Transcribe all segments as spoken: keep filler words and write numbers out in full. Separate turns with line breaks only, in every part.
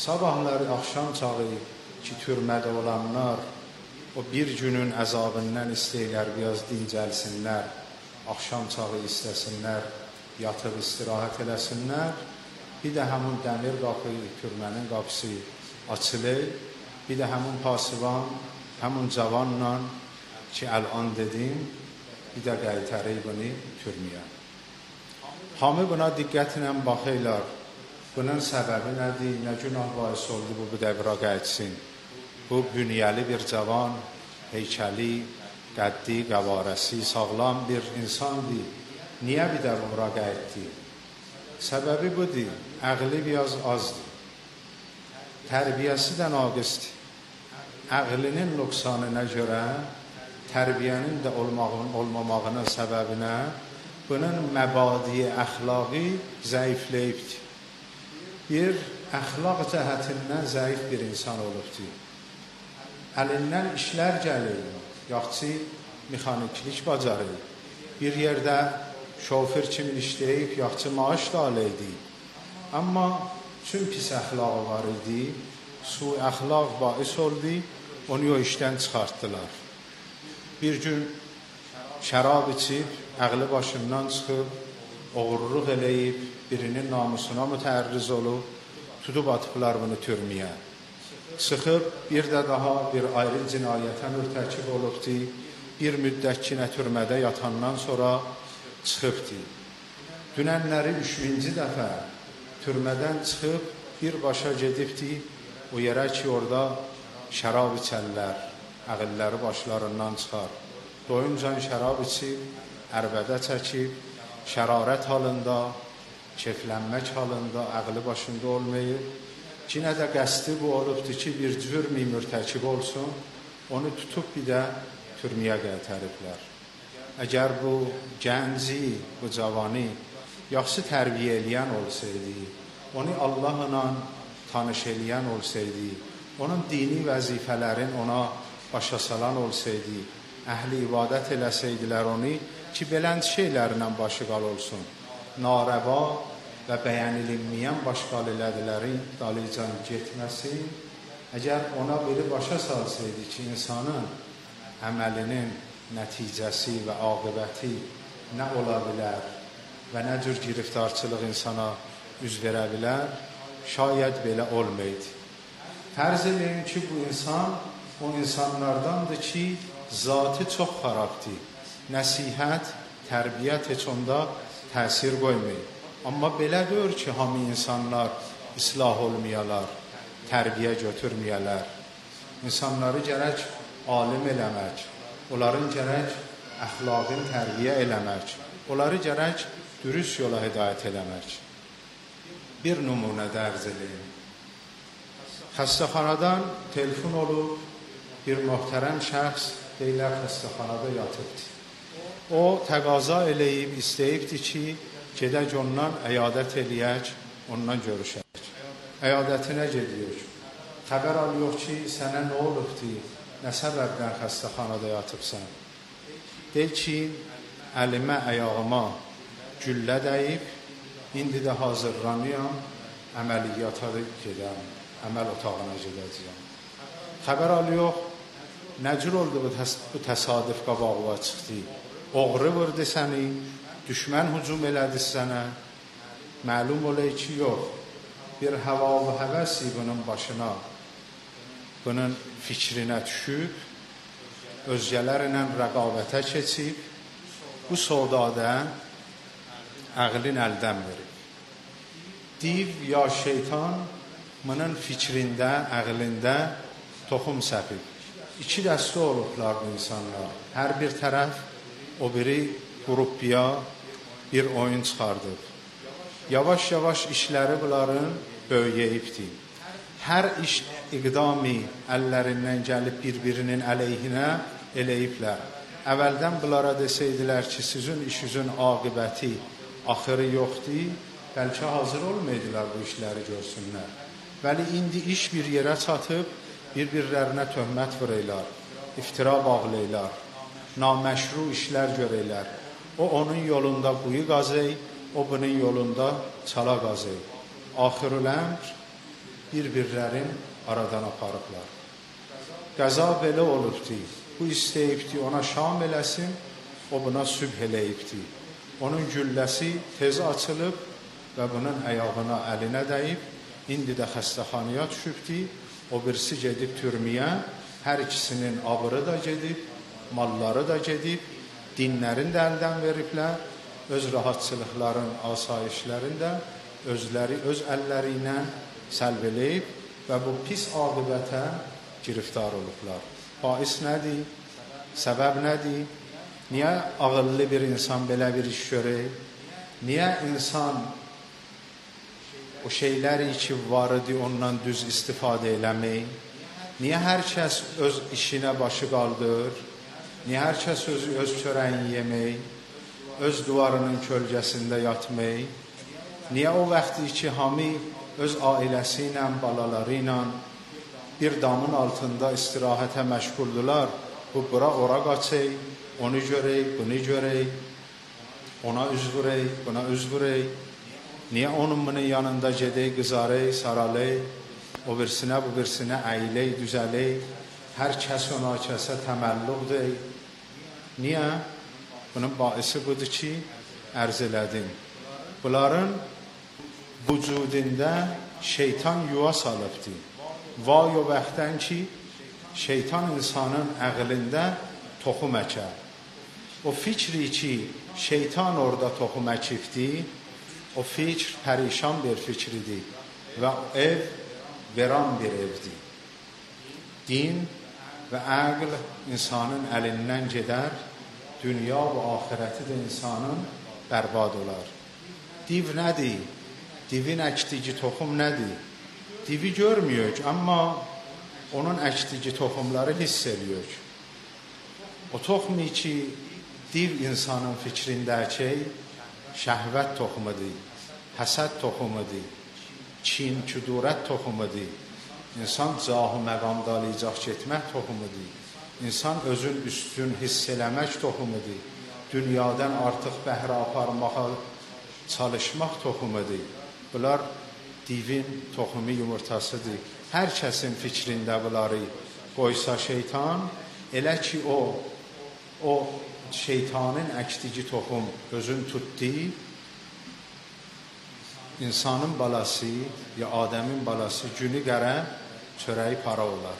sabahları axşam çağı ki, türmədə olanlar o bir günün əzabından istəyirlər, biraz dincəlsinlər, axşam çağı istəsinlər, yatıb istirahət eləsinlər. Bir də həmin dəmir qapı, türmənin qapısı açılır. Bir də həmin pasivan, həmin cavanla ki, əlan dedim, bir də qaytarır bunu türməyə. Hamı buna diqqətlə baxırlar. Bunun səbəbi nədir? Nə günah bahis oldu bu, bu dəvra qayıtsın? Bu, bünyəli bir cavan, heykəli, qəddi, qəvarəsi, sağlam bir insandır. Niyə bir də bura qayıtdı? Səbəbi budur, əqli biraz azdır. Tərbiyəsi də naqisdir. Əqlinin nöqsanına görə, tərbiyənin də olmamağının səbəbinə bunun məbadi əxlaqı zəifləyibdir. Bir, əxlaq cəhətindən zəif bir insan olubdur. Əlindən işlər gəlir, yaxçı mexaniklik bacarır. Bir yerdə şoför kimi işləyib, yaxçı maaş da alıydı. Amma tüm pis əxlağı var idi, su əxlaq bahis oldu, onu o işdən çıxartdılar. Bir gün şərab içib, əqli başından çıxıb, oğurluq eləyib, birinin namusuna mütərriz olub, tutub atıblar bunu türməyə. Çıxıb, bir də daha bir ayrı cinayətə mürtəkib olubdu, bir müddətkinə türmədə yatandan sonra çıxıbdı. Dünənləri üçüncü dəfə türmədən çıxıb, birbaşa gedibdi o yerə ki, orada şərab içərlər, əqilləri başlarından çıxar. Doyuncan şərab içib, ərbədə çəkib, şərarət halında, keyflənmək halında, əqli başında olmayıb. Yenə də qəsdi bu olubdur ki, bir cürmi mürtəkib olsun, onu tutub bir də türməyə qaytarıblar. Əgər bu gənci, bu cavanı yaxşı tərbiyə eləyən olsaydı, onu Allahla tanış eləyən olsaydı, onun dini vəzifələrin ona başa salan olsaydı, əhli ibadət eləsəydilər onu ki, belənd şeylərlə başı qal olsun. Narəva və bəyənilməyən başqal elədilərin dalıcan getməsi, əgər ona biri başa salsaydı ki, insanın əməlinin nəticəsi və aqibəti nə ola bilər və nə cür giriftarçılıq insana üz verə bilər, şayət belə olmaydı. Fərz edin ki, bu insan o insanlardandır ki, zatı çox xarabdır. Nəsihət, tərbiyyət heç onda təsir qoymayır. Amma belə deyir ki, hamı insanlar islah olmayalar, tərbiyə götürməyələr. İnsanları gərək alim eləmək, onların gərək əxlaqın tərbiyə eləmək, onları gərək dürüst yola hidayət eləmək. Bir nümunə dərz edeyim. Xəstəxanadan telefon olub, bir möhtərəm şəxs deyilər xəstəxanada yatıbdır. O, təqaza eləyib, istəyibdir ki, gedək ondan əyadət eləyək, ondan görüşək. Əyadətinə gediyor. Xəbər alıyor ki, sənə nə olubdur, nə səbəbdən xəstəxanada yatıbsan? Deyil ki, əlimə, əyağıma güllə dəyib, indi də hazırlanıyam, əməliyyata gedəm, əməl otağına gedəcəyəm. Xəbər alıyor, nə cür oldu bu, təs bu təsadüf qabağıva çıxdı? Oğru vurdu səni, düşmən hücum elədi sənə. Məlum olayı ki, yox, bir həva və həvəsi bunun başına, bunun fikrinə düşüb, özgələrlə rəqabətə keçib, bu sodada əqlin əldən verib. Div ya şeytan bunun fikrində, əqlində toxum səpib. İki dəstə olublar bu insanlar. Hər bir tərəf o biri qrupya bir oyun çıxardıb. Yavaş-yavaş işləri bunların böyüyəyibdir. Hər iş iqdami əllərindən gəlib bir-birinin əleyhinə eləyiblər. Əvvəldən bunlara desəydilər ki, sizin işinizin aqibəti, axırı yoxdur, bəlkə hazır olmaydılar bu işləri görsünlər. Bəli, indi iş bir yerə çatıb, bir-birlərinə töhmət vuraylar, iftira bağlaylar, naməşru işlər görəylər. O, onun yolunda quyu qazay, o, bunun yolunda çala qazay. Axirül əmr, bir-birlərin aradan aparıblar. Qəza belə olubdi. Bu istəyibdi ona şam eləsin, o buna sübh eləyibdi. Onun gülləsi tez açılıb və bunun ayağına, əlinə dəyib, indi də xəstəxanaya düşübdi. O birisi gedib türməyə, hər ikisinin abırı da gedib, malları da gedib, dinlərin də əldən veriblər, öz rahatçılıqların, asayişlərin də özləri, öz əlləri ilə səlb eləyib və bu pis aqibətə giriftar olublar. Bais nədir? Səbəb nədir? Niyə ağıllı bir insan belə bir iş görür? Niyə insan o şeyləri ki var idi ondan düz istifadə eləmək? Niyə hər kəs öz işinə başı qaldır? Niyə hər kəs öz, öz çörəyini yemək? Öz duvarının kölgəsində yatmaq? Niyə o vaxtı ki hamı öz ailəsi ilə, balaları ilə bir damın altında istirahətə məşğuldular? Bu bura ora qaçək, onu görək, bunu görək, ona üz vurək, buna üz vurək. Niyə onun bunun yanında gedək, qızarək, saralək, o birsinə, bu birsinə əyilək, düzələk, hər kəs ona kəsə təməlluq deyək. Niyə? Bunun baisi budur ki, ərz elədim. Bunların vücudunda şeytan yuva salıbdır. Vay o vaxtdan ki, şeytan insanın əqlində toxum əkər. O fikri ki, şeytan orada toxum əkibdir, o fikr pərişan bir fikridir və ev veran bir evdir. Din və əql insanın əlindən gedər, dünya və axirəti də insanın bərbad olar. Div nədir? Divin əkdiyi toxum nədir? Divi görmüyoruz, amma onun əkdiyi toxumları hiss ediyoruz. O toxumu ki, div insanın fikrindəki şəhvət toxumudur, həsəd toxumudur, kin, küdurət toxumudur. İnsan cahı məqamda alicaq getmək toxumudur. İnsan özün üstün hiss eləmək toxumudur. Dünyadan artıq bəhrə aparmağa çalışmaq toxumudur. Bunlar divin toxumu yumurtasıdır. Hər kəsin fikrində bunları qoysa şeytan, elə ki o, o şeytanın əkdiyi toxum özün tutdu, insanın balası ya Adəmin balası günü qərə çörəyi para olar.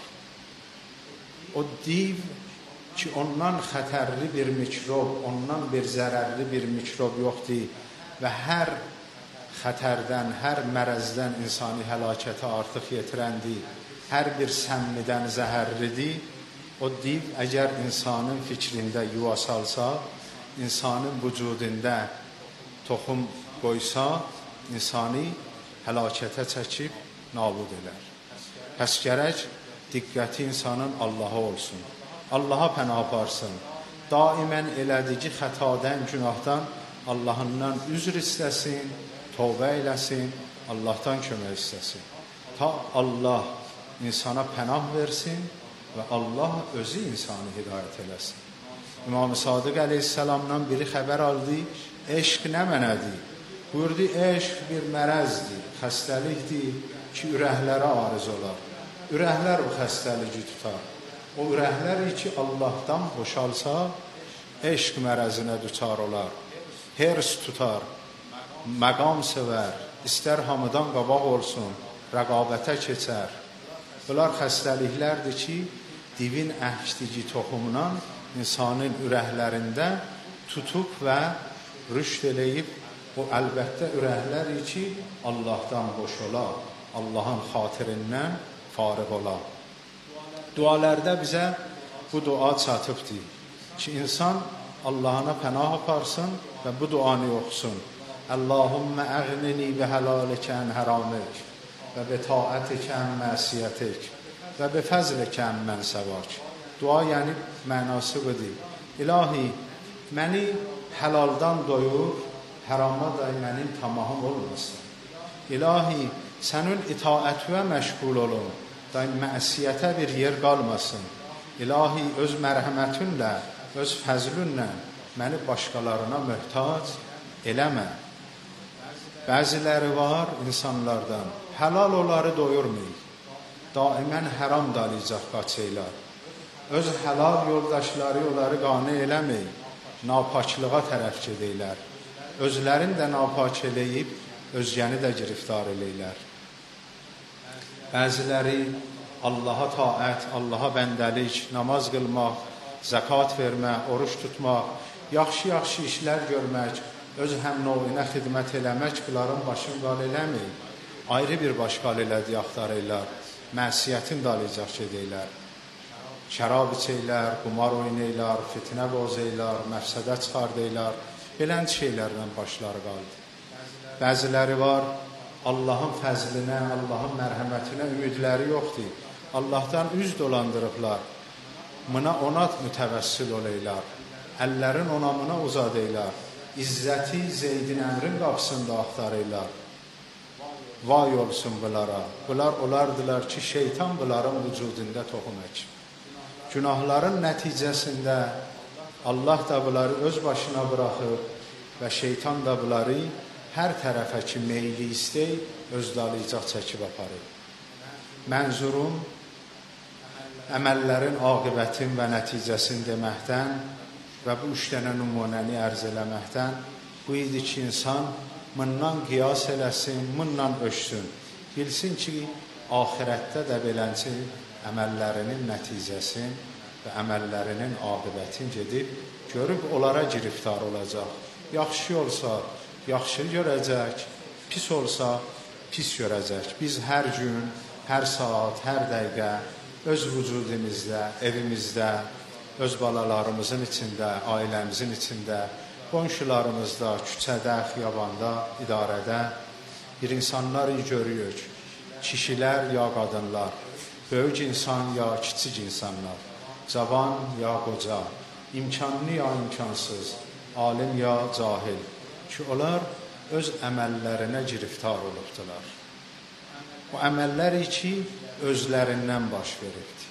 O div ki ondan xətərli bir mikrob, ondan bir zərərli bir mikrob yoxdur və hər xətərdən, hər mərəzdən insani həlakətə artıq yetirəndir, hər bir səmmidən zəhərlidir. O div əgər insanın fikrində yuva salsa, insanın vücudunda toxum qoysa, insani həlakətə çəkib nabud elər. Pəs gərək diqqəti insanın Allaha olsun. Allaha pənah aparsın. Daimən elədiyi xətadan, günahdan Allahından üzr istəsin, tövbə eləsin, Allahdan kömək istəsin. Ta Allah insana pənah versin və Allah özü insanı hidayət eləsin. İmam-ı Sadiq əleyhissalamdan biri xəbər aldı, eşq nə mənədir? Buyurdu, eşq bir mərəzdir, xəstəlikdir ki, ürəklərə arız olar. Ürəklər o xəstəliyi tutar. O ürəklər ki, Allahdan boşalsa, eşq mərəzinə düçar olar. Hers tutar, məqam sevər, istər hamıdan qabaq olsun, rəqabətə keçər. Bunlar xəstəliklərdir ki, divin əkdiyi toxumundan insanın ürəklərində tutub və rüşd eləyib, o əlbəttə ürəklər ki, Allahdan boş olar, Allahın xatirindən fariq olar. Dualarda bizə bu dua çatıbdır ki, insan Allahına pənah aparsın və bu duanı oxusun. Allahümmə əğnini bi həlalikə ən həramik və bi taətikə ən məsiyyətik və bi fəzlikə ən mən səvak. Dua yəni mənası budur. İlahi, məni həlaldan doyur, hərama da mənim tamahım olmasın. İlahi, sənin itaətüvə məşğul olun, da məsiyyətə bir yer qalmasın. İlahi, öz mərhəmətinlə, öz fəzlünlə məni başqalarına möhtac eləmə. Bəziləri var insanlardan, Helal onları doyurmayın. Daimən haram dalayacaq qaçıylar. Öz helal yoldaşları onları qane eləməyin. Napaklığa tərəf gedəylər. Özlərini də napak eləyib, özgəni də giriftar eləylər. Bəziləri Allaha taət, Allaha bəndəlik, namaz qılmaq, zəkat vermək, oruç tutmaq, yaxşı-yaxşı işlər görmək, öz həmnovinə xidmət eləmək, bunların başını qal eləməyin. Ayrı bir baş qal elədi axtarırlar, məsiyyətin dalayacaq gedəylər. Şərab içəylər, qumar oynayırlar, fitnə bozaylar, məfsədə çıxardaylar, belən şeylərlə başları qaldı. Bəziləri var, Allahın fəzlinə, Allahın mərhəmətinə ümidləri yoxdur. Allahdan üz dolandırıblar. Mına ona mütəvəssil olaylar. Əllərin onamına uzadaylar. İzzəti Zeydin əmrin qapısında axtarırlar. Vay olsun bunlara. Bunlar olardılar ki, şeytan bunların vücudunda toxum əkib. Günahların nəticəsində Allah da bunları öz başına bıraxır və şeytan da bunları hər tərəfə ki, meyli istəy, öz dalayacaq çəkib aparır. Mənzurum, əməllərin aqibətin və nəticəsini deməkdən və bu üç dənə nümunəni ərz eləməkdən bu idi ki, insan bundan qiyas eləsin, bundan ölçsün. Bilsin ki, ahirətdə də belənci əməllərinin nəticəsin və əməllərinin aqibətin gedib, görüb onlara giriftar olacaq. Yaxşı olsa, yaxşı görəcək, pis olsa, pis görəcək. Biz hər gün, hər saat, hər dəqiqə öz vücudumuzda, evimizdə, öz balalarımızın içində, ailəmizin içində, qonşularımızda, küçədə, xiyabanda, idarədə bir insanları görürük. Kişilər ya qadınlar, böyük insan ya kiçik insanlar, cavan ya qoca, imkanlı ya imkansız, alim ya cahil ki, onlar öz əməllərinə giriftar olubdular. O əməllər ki, özlərindən baş veribdi.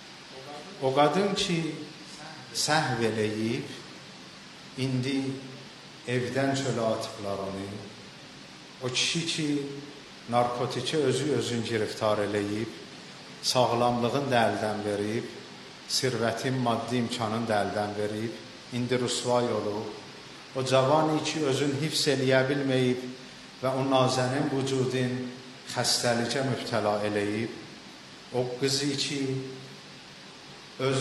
O qadın ki, səhv eləyib, indi evdən çölə atıblar onu. O kişi ki, narkotiki özü özün giriftar eləyib, sağlamlığın da əldən verib, sirvətin, maddi imkanın da əldən verib, indi rüsvay olub. O cavani ki, özün hifz eləyə bilməyib və o nazənin vücudun xəstəlikə mübtəla eləyib, o qızı ki, öz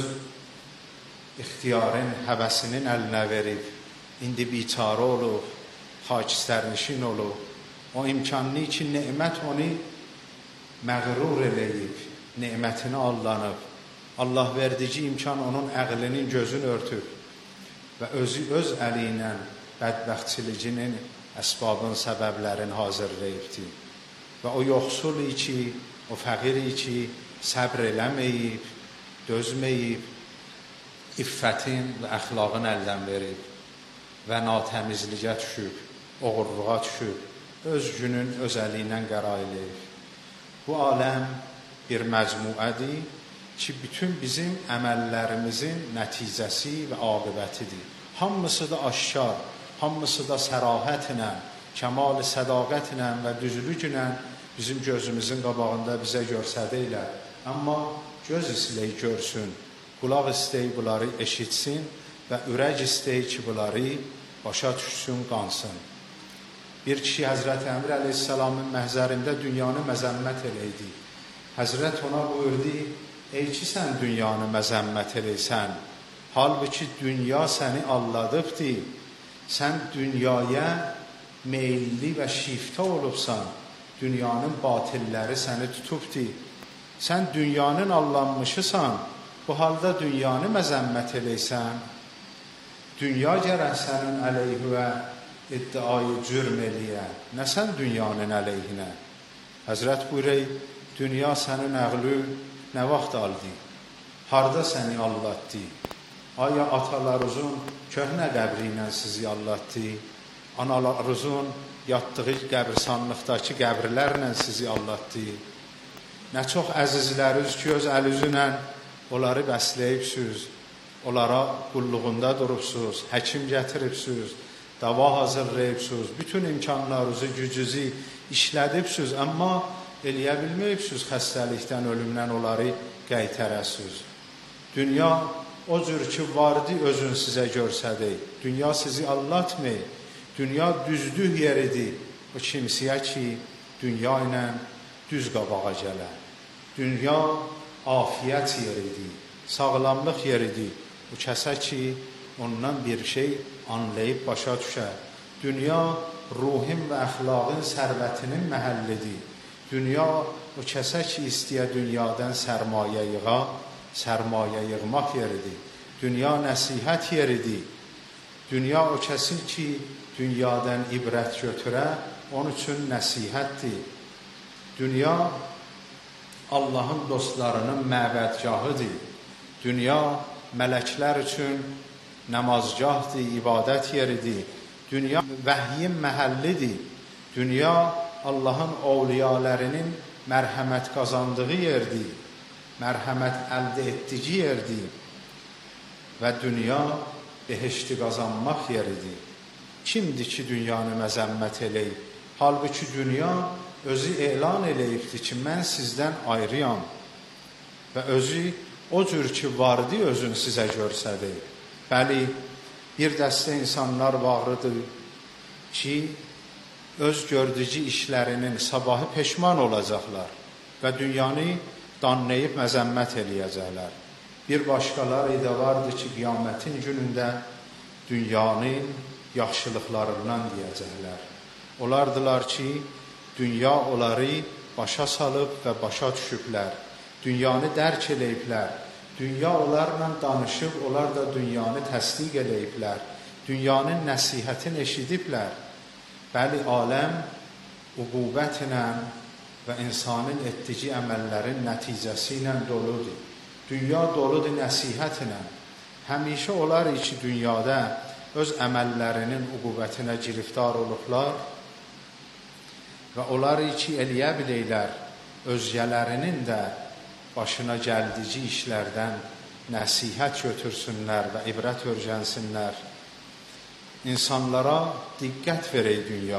ixtiyarın, həvəsinin əlinə verib, indi biçarə olub, xakistərnişin olub, o imkanlı ki, nemət onu məğrur eləyib, nemətini allanıb, Allah verdici imkan onun əqlinin gözünü örtüb və özü öz əli ilə bədbəxtçiliginin əsbabın, səbəblərin hazırlayıbdır. Və o yoxsul ki, o fəqir ki, səbr eləməyib, dözməyib, iffətin və əxlaqın əldən verib və natəmizliyə düşüb, oğurluğa düşüb, öz günün öz əli ilə qərar eləyib. Bu aləm bir məcmuədir ki, bütün bizim əməllərimizin nəticəsi və aqibətidir. Hamısı da aşkar, hamısı da sərahətlə, kəmal-i sədaqətlə və düzlüklə bizim gözümüzün qabağında bizə görsədəylər. Amma göz istəyi görsün, qulaq istəyi bunları eşitsin və ürək istəyi ki, bunları başa düşsün, qansın. Bir kişi Həzrəti Əmir əleyhissalamın məhzərində dünyanı məzəmmət eləydi. Həzrət ona buyurdu, ey ki, sən dünyanı məzəmmət eləysən, halbuki dünya səni alladıbdır, sən dünyaya meyilli və şiftə olubsan, dünyanın batilləri səni tutubdur, sən dünyanın allanmışısan, bu halda dünyanı məzəmmət eləysən, dünya gərək sənin əleyhüvə iddiayı cürm eləyə, nə sən dünyanın əleyhinə? Həzrət buyurur, dünya sənin əqlü nə vaxt aldı? Harda səni allatdı? Aya atalarınızın köhnə qəbri ilə sizi allatdı? Analarınızın yatdığı qəbirsanlıqdakı qəbirlərlə sizi allatdı? Nə çox əzizləriniz ki, öz əlinizlə onları bəsləyibsiniz, onlara qulluğunda durubsuz, həkim gətiribsiniz, dava hazırlayıbsınız, bütün imkanlarınızı, gücünüzü işlədibsiniz, amma eləyə bilməyibsiniz, xəstəlikdən, ölümdən onları qaytarasınız. Dünya o cür ki vardı özün sizə görsədi. Dünya sizi allatmır. Dünya düzlük yeridir. O kimsəyə ki dünya ilə düz qabağa gələr. Dünya afiyət yeridir, sağlamlıq yeridir. Bu kəsə ki ondan bir şey anlayıb başa düşər. Dünya ruhin və əxlaqın sərvətinin məhəllidir. Dünya o kəsə ki istəyə dünyadan sərmayə yığa, sərmayə yığmaq yeridir. Dünya nəsihət yeridir. Dünya o kəsin ki dünyadan ibrət götürə, onun üçün nəsihətdir. Dünya Allahın dostlarının məbədgahıdır. Dünya mələklər üçün namazgahdır, ibadət yeridir. Dünya vəhyin məhəllidir. Dünya Allahın ovliyalarının mərhəmət qazandığı yerdir. Mərhəmət əldə etdiyi yerdir. Və dünya behişti qazanmaq yeridir. Kimdir ki dünyanı məzəmmət eləyib? Halbuki dünya özü elan eləyibdir ki mən sizdən ayrıyam. Və özü o cür ki vardı özün sizə görsədi. Bəli, bir dəstə insanlar varıdır ki öz gördücü işlərinin sabahı peşman olacaqlar və dünyanı danlayıb məzəmmət eləyəcəklər. Bir başqaları da vardı ki qiyamətin günündə dünyanın yaxşılıqlarından deyəcəklər. Onlardılar ki dünya onları başa salıb və başa düşüblər. Dünyanı dərk eləyiblər. Dünya onlarla danışıb, onlar da dünyanı təsdiq eləyiblər. Dünyanın nəsihətini eşidiblər. Bəli, aləm uqubətlə və insanın etdiyi əməllərin nəticəsi ilə doludur. Dünya doludur nəsihətlə. Həmişə onlar ki dünyada öz əməllərinin uqubətinə giriftar olublar və onlar ki eləyə biləylər özgələrinin də başına gəldici işlərdən nəsihət götürsünlər və ibrət öyrənsinlər. İnsanlara diqqət verək dünya,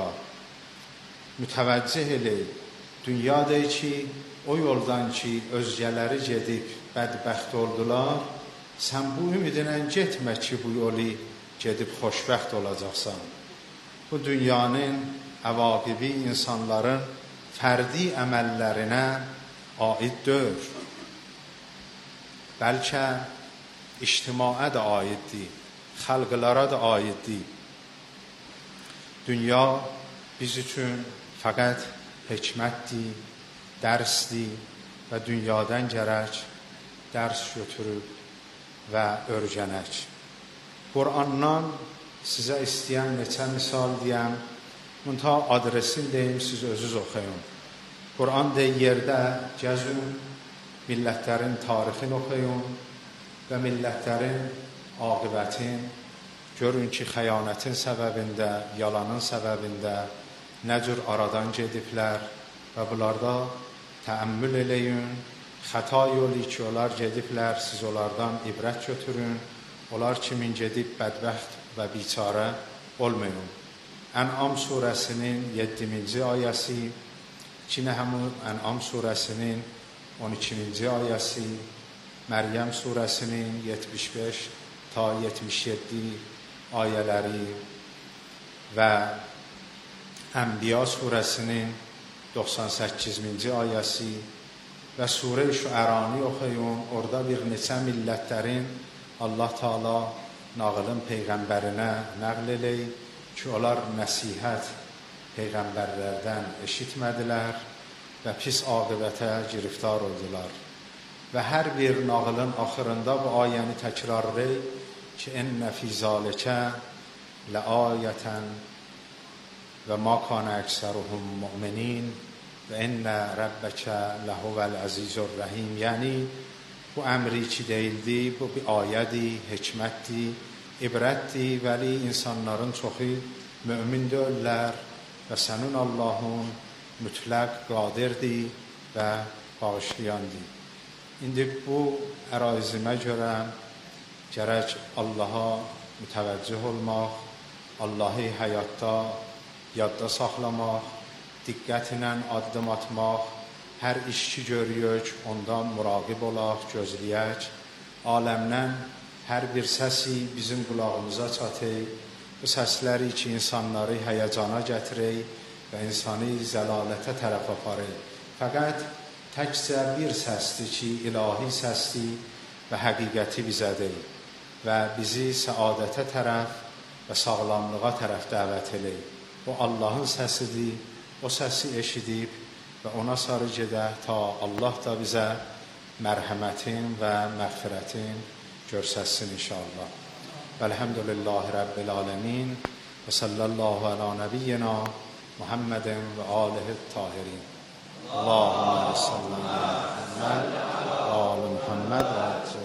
mütəvəccih elək. Dünya deyir ki, o yoldan ki özgələri gedib bədbəxt oldular, sən bu ümidlə getmə ki bu yolu gedib xoşbəxt olacaqsan. Bu dünyanın əvaqibi insanların fərdi əməllərinə aid deyil. Bəlkə ictimaya da aiddir, xalqlara da aiddir. Dünya biz üçün fəqət hikmətdir, dərsdir və dünyadan gərək dərs götürüb və öyrənək. Qur'andan sizə istəyən neçə misal deyəm, müntə adresini deyim, siz özünüz oxuyun. Qur'an deyir yerdə gəzün, millətlərin tarixini oxuyun və millətlərin aqibətin, görün ki, xəyanətin səbəbində, yalanın səbəbində nə cür aradan gediblər və bunlarda təəmmül eləyin, xəta yolu ki, onlar gediblər, siz onlardan ibrət götürün, onlar kimin gedib bədbəxt və biçarə olmayın. Ən'am surəsinin yeddiminci ayəsi, ki, nə həmin Ən'am surəsinin on ikinci ayəsi, Məryəm surəsinin yetmiş beş ta yetmiş yeddi ayələri və Ənbiya surəsinin doxsan səkkizinci ayəsi və Surə-i Şüərani oxuyun. Orada bir neçə millətlərin Allah Taala nağılın Peyğəmbərinə nəql eləyib ki, onlar nəsihət Peyğəmbərlərdən eşitmədilər və pis aqibətə giriftar oldular. Və hər bir nağılın axırında bu ayəni təkrarlayır ki, ennə fî zâlikə ləayətən və mâ kânə əksəruhum mu'minin və ennə rəbbəkə ləhuvəl əzîzur rəhim. Yəni, bu əmri ki deyildi, bu bir ayədir, hikmətdir, ibrətdir, vəli insanların çoxu mümin deyirlər və sənin Allahın mütləq qadirdir və bağışlayandır. İndi bu ərazimə görə gərək Allaha mütəvəccüh olmaq, Allahı həyatda yadda saxlamaq, diqqətlə addım atmaq hər iş ki görüyük, ondan muraqib olaq, gözləyək. Aləmdən hər bir səsi bizim qulağımıza çatır. Bu səsləri ki, insanları həyəcana gətirir və insanı zəlalətə tərəf aparır. Fəqət təkcə bir səsdir ki, ilahi səsdir və həqiqəti bizədir və bizi səadətə tərəf və sağlamlığa tərəf dəvət edir. O Allahın səsidir, o səsi eşidib və ona sarı gedək ta Allah da bizə mərhəmətin və məğfirətin görsəsin inşallah. Vəlhəmdülillahi Rabbil aləmin və sallallahu alə nəbiyyina Muhammedin və alihi tahirin. Allahümme salli Muhammed və ali Muhammed və ali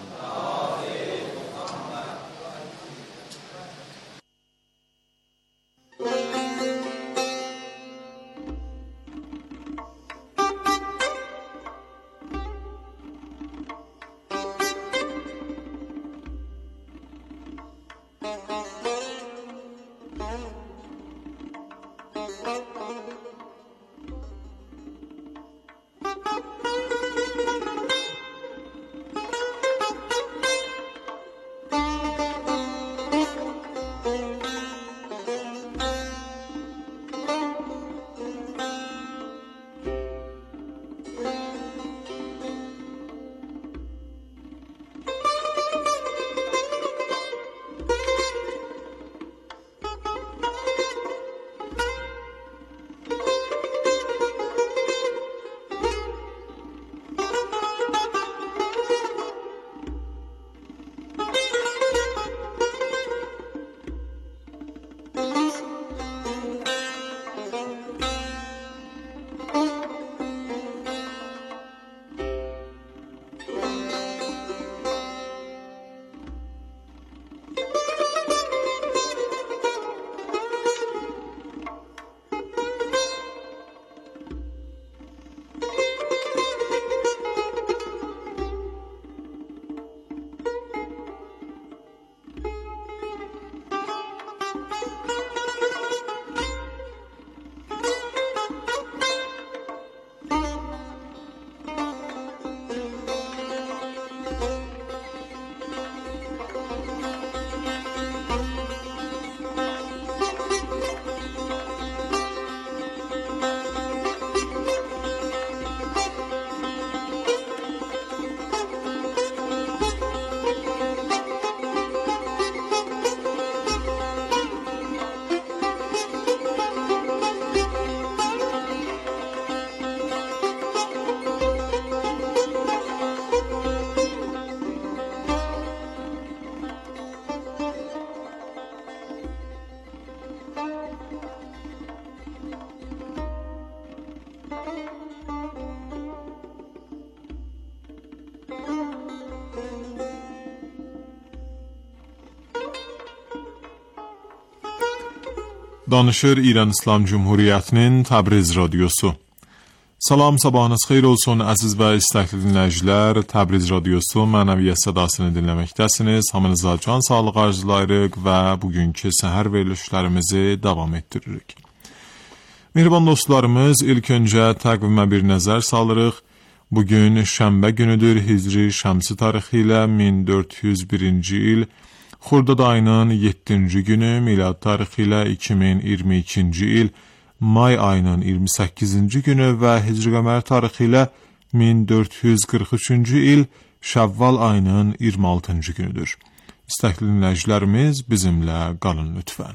Danışır İran İslam Cumhuriyyətinin Təbriz Radiosu. Salam, sabahınız xeyir olsun əziz və istəkli dinləyicilər. Təbriz Radiosu mənəviyyət sədasını dinləməkdəsiniz. Hamınıza can sağlığı arzulayırıq və bugünkü səhər verilişlərimizi davam etdiririk. Mehriban dostlarımız, ilk öncə təqvimə bir nəzər salırıq. Bugün şənbə günüdür. Hicri şəmsi tarixi ilə min dörd yüz birinci il. Xordad ayının yeddinci günü, milad tarixi ilə iki min iyirmi ikinci il, may ayının iyirmi səkkizinci günü və hicri qəmər tarixi ilə min dörd yüz qırx üçüncü il, şəvval ayının iyirmi altıncı günüdür. İstəkli dinləyicilərimiz bizimlə qalın lütfən.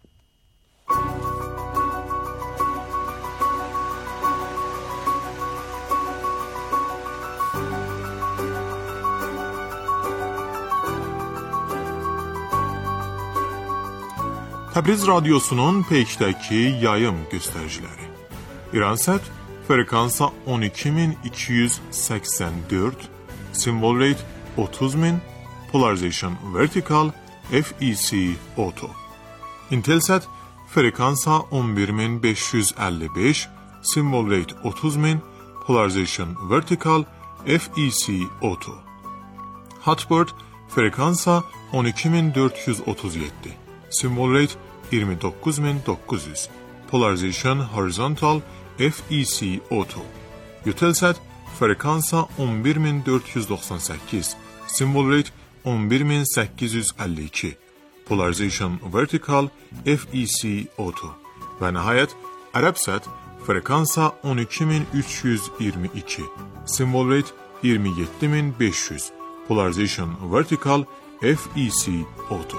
Təbriz Radiosunun peykdəki yayım göstəriciləri. İransat frekansa on iki min iki yüz səksən dörd, symbol rate otuz min, polarization vertical, F E C auto. Intelsat frekansa on bir min beş yüz əlli beş, symbol rate otuz min, polarization vertical, F E C auto. Hotbird frekansa on iki min dörd yüz otuz yeddi, symbol rate iyirmi doqquz min doqquz yüz, polarization horizontal, F E C auto. Eutelsat frekansa on bir min dörd yüz doxsan səkkiz, symbol rate on bir min səkkiz yüz əlli iki, polarization vertical F E C auto və nəhayət Arabsat frekansa on iki min üç yüz iyirmi iki, symbol rate iyirmi yeddi min beş yüz, polarization vertical F E C auto.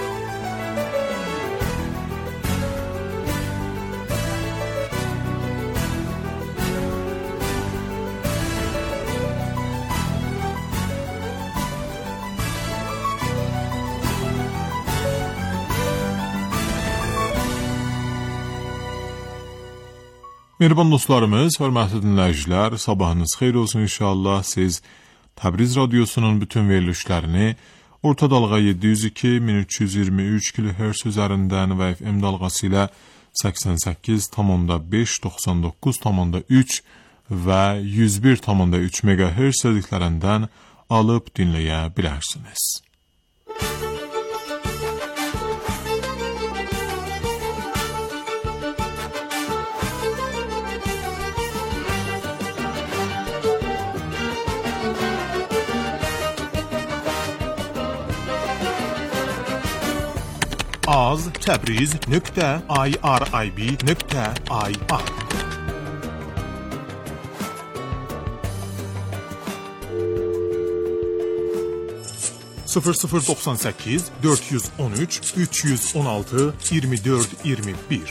Mehriban dostlarımız, hörmətli dinləyicilər, sabahınız xeyir olsun inşallah. Siz Təbriz Radyosu'nun bütün verilişlərini orta dalğa yeddi yüz iki min üç yüz iyirmi üç kilohertz üzərindən və F M dalğası ilə səksən səkkiz tam beş, doxsan doqquz tam üç və yüz bir tam üç megahertz sədiklərindən alıb dinləyə bilərsiniz. az təbriz nöqtə irib nöqtə ir sıfır sıfır doxsan səkkiz dörd yüz on üç üç yüz on altı iyirmi dörd iyirmi bir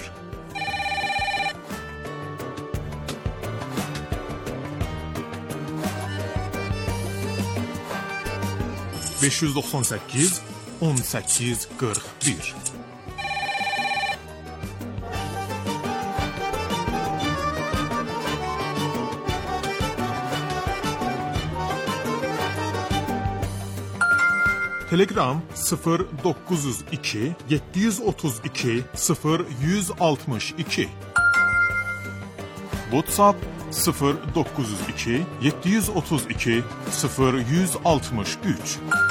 beş yüz doxsan səkkiz on səkkiz qırx bir Telegram sıfır doqquz yüz iki yeddi yüz otuz iki sıfır yüz altmış iki WhatsApp sıfır doqquz yüz iki yeddi yüz otuz iki sıfır yüz altmış üç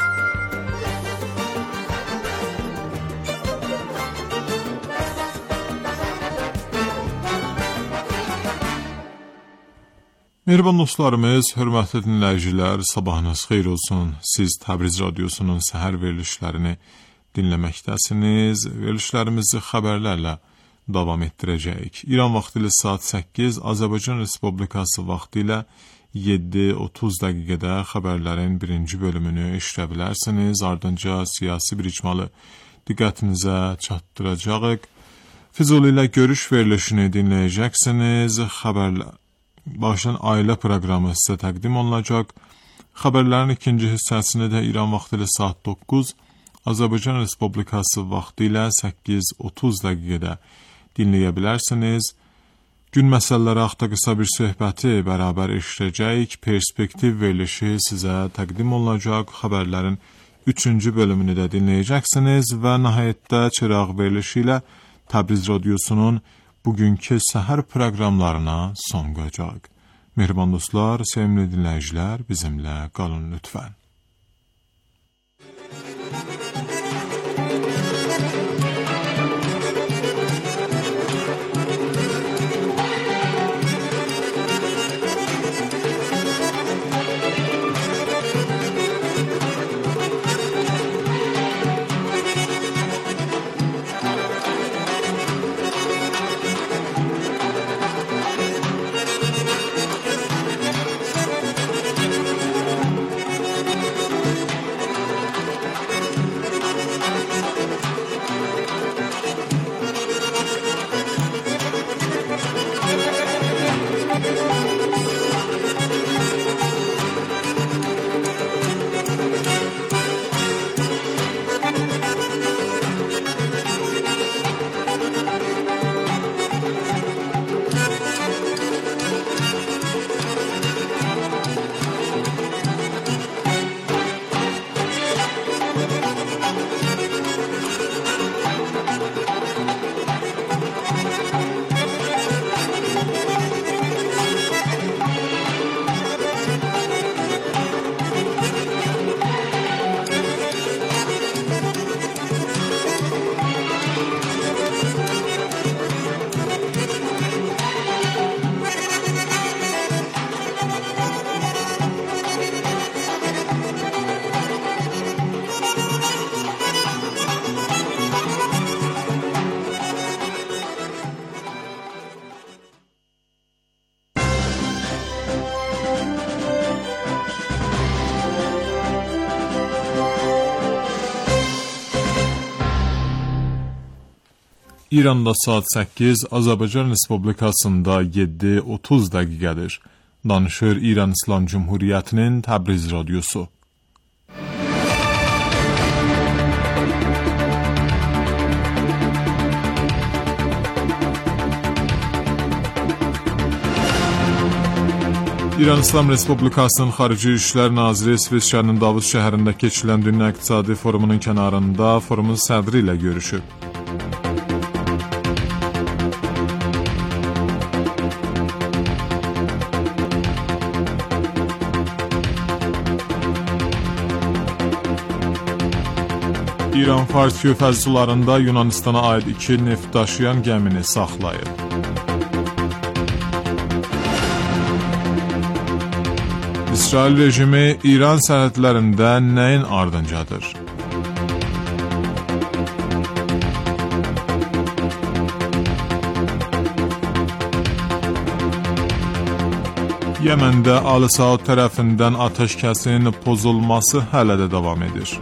Mehriban dostlarımız, hörmətli dinləyicilər, sabahınız xeyir olsun. Siz Təbriz Radyosu'nun səhər verilişlərini dinləməkdəsiniz. Verilişlərimizi xəbərlərlə davam etdirəcəyik. İran vaxtı ilə saat səkkiz, Azərbaycan Respublikası vaxtı ilə yeddi otuz dəqiqədə xəbərlərin birinci bölümünü eşidə bilərsiniz. Ardınca siyasi bir icmalı diqqətinizə çatdıracağıq. Füzuli ilə görüş verilişini dinləyəcəksiniz. Xəbərlər Başlayan ailə proqramı sizə təqdim olunacaq. Xəbərlərin ikinci hissəsini də İran vaxtı ilə saat doqquz, Azərbaycan Respublikası vaxtı ilə səkkiz otuz dəqiqədə dinləyə bilərsiniz. Gün məsələləri haqqında qısa bir söhbəti bərabər eşidəcəyik. Perspektiv verilişi sizə təqdim olunacaq. Xəbərlərin üçüncü bölümünü də dinləyəcəksiniz və nəhayətdə çıraq verilişi ilə Təbriz Radyosu'nun bugünkü səhər proqramlarına son qoyacaq. Mehriban dostlar, sevimli dinləyicilər, bizimlə qalın lütfən. İranda saat səkkiz, Azərbaycan Respublikasında yeddi otuz dəqiqədir. Danışır İran İslam Cümhuriyyətinin Təbriz radiosu. İran İslam Respublikasının Xarici İşlər Naziri İsveçrənin Davos şəhərində keçirilən Dünya İqtisadi Forumunun kənarında forumun sədri ilə görüşüb. İran Fars körfəzi sularında Yunanistana aid iki neft daşıyan gəmini saxlayıb. İsrail rejimi İran sərhədlərində nəyin ardıncadır? Yəməndə Ali Saud tərəfindən atəşkəsin pozulması hələ də davam edir.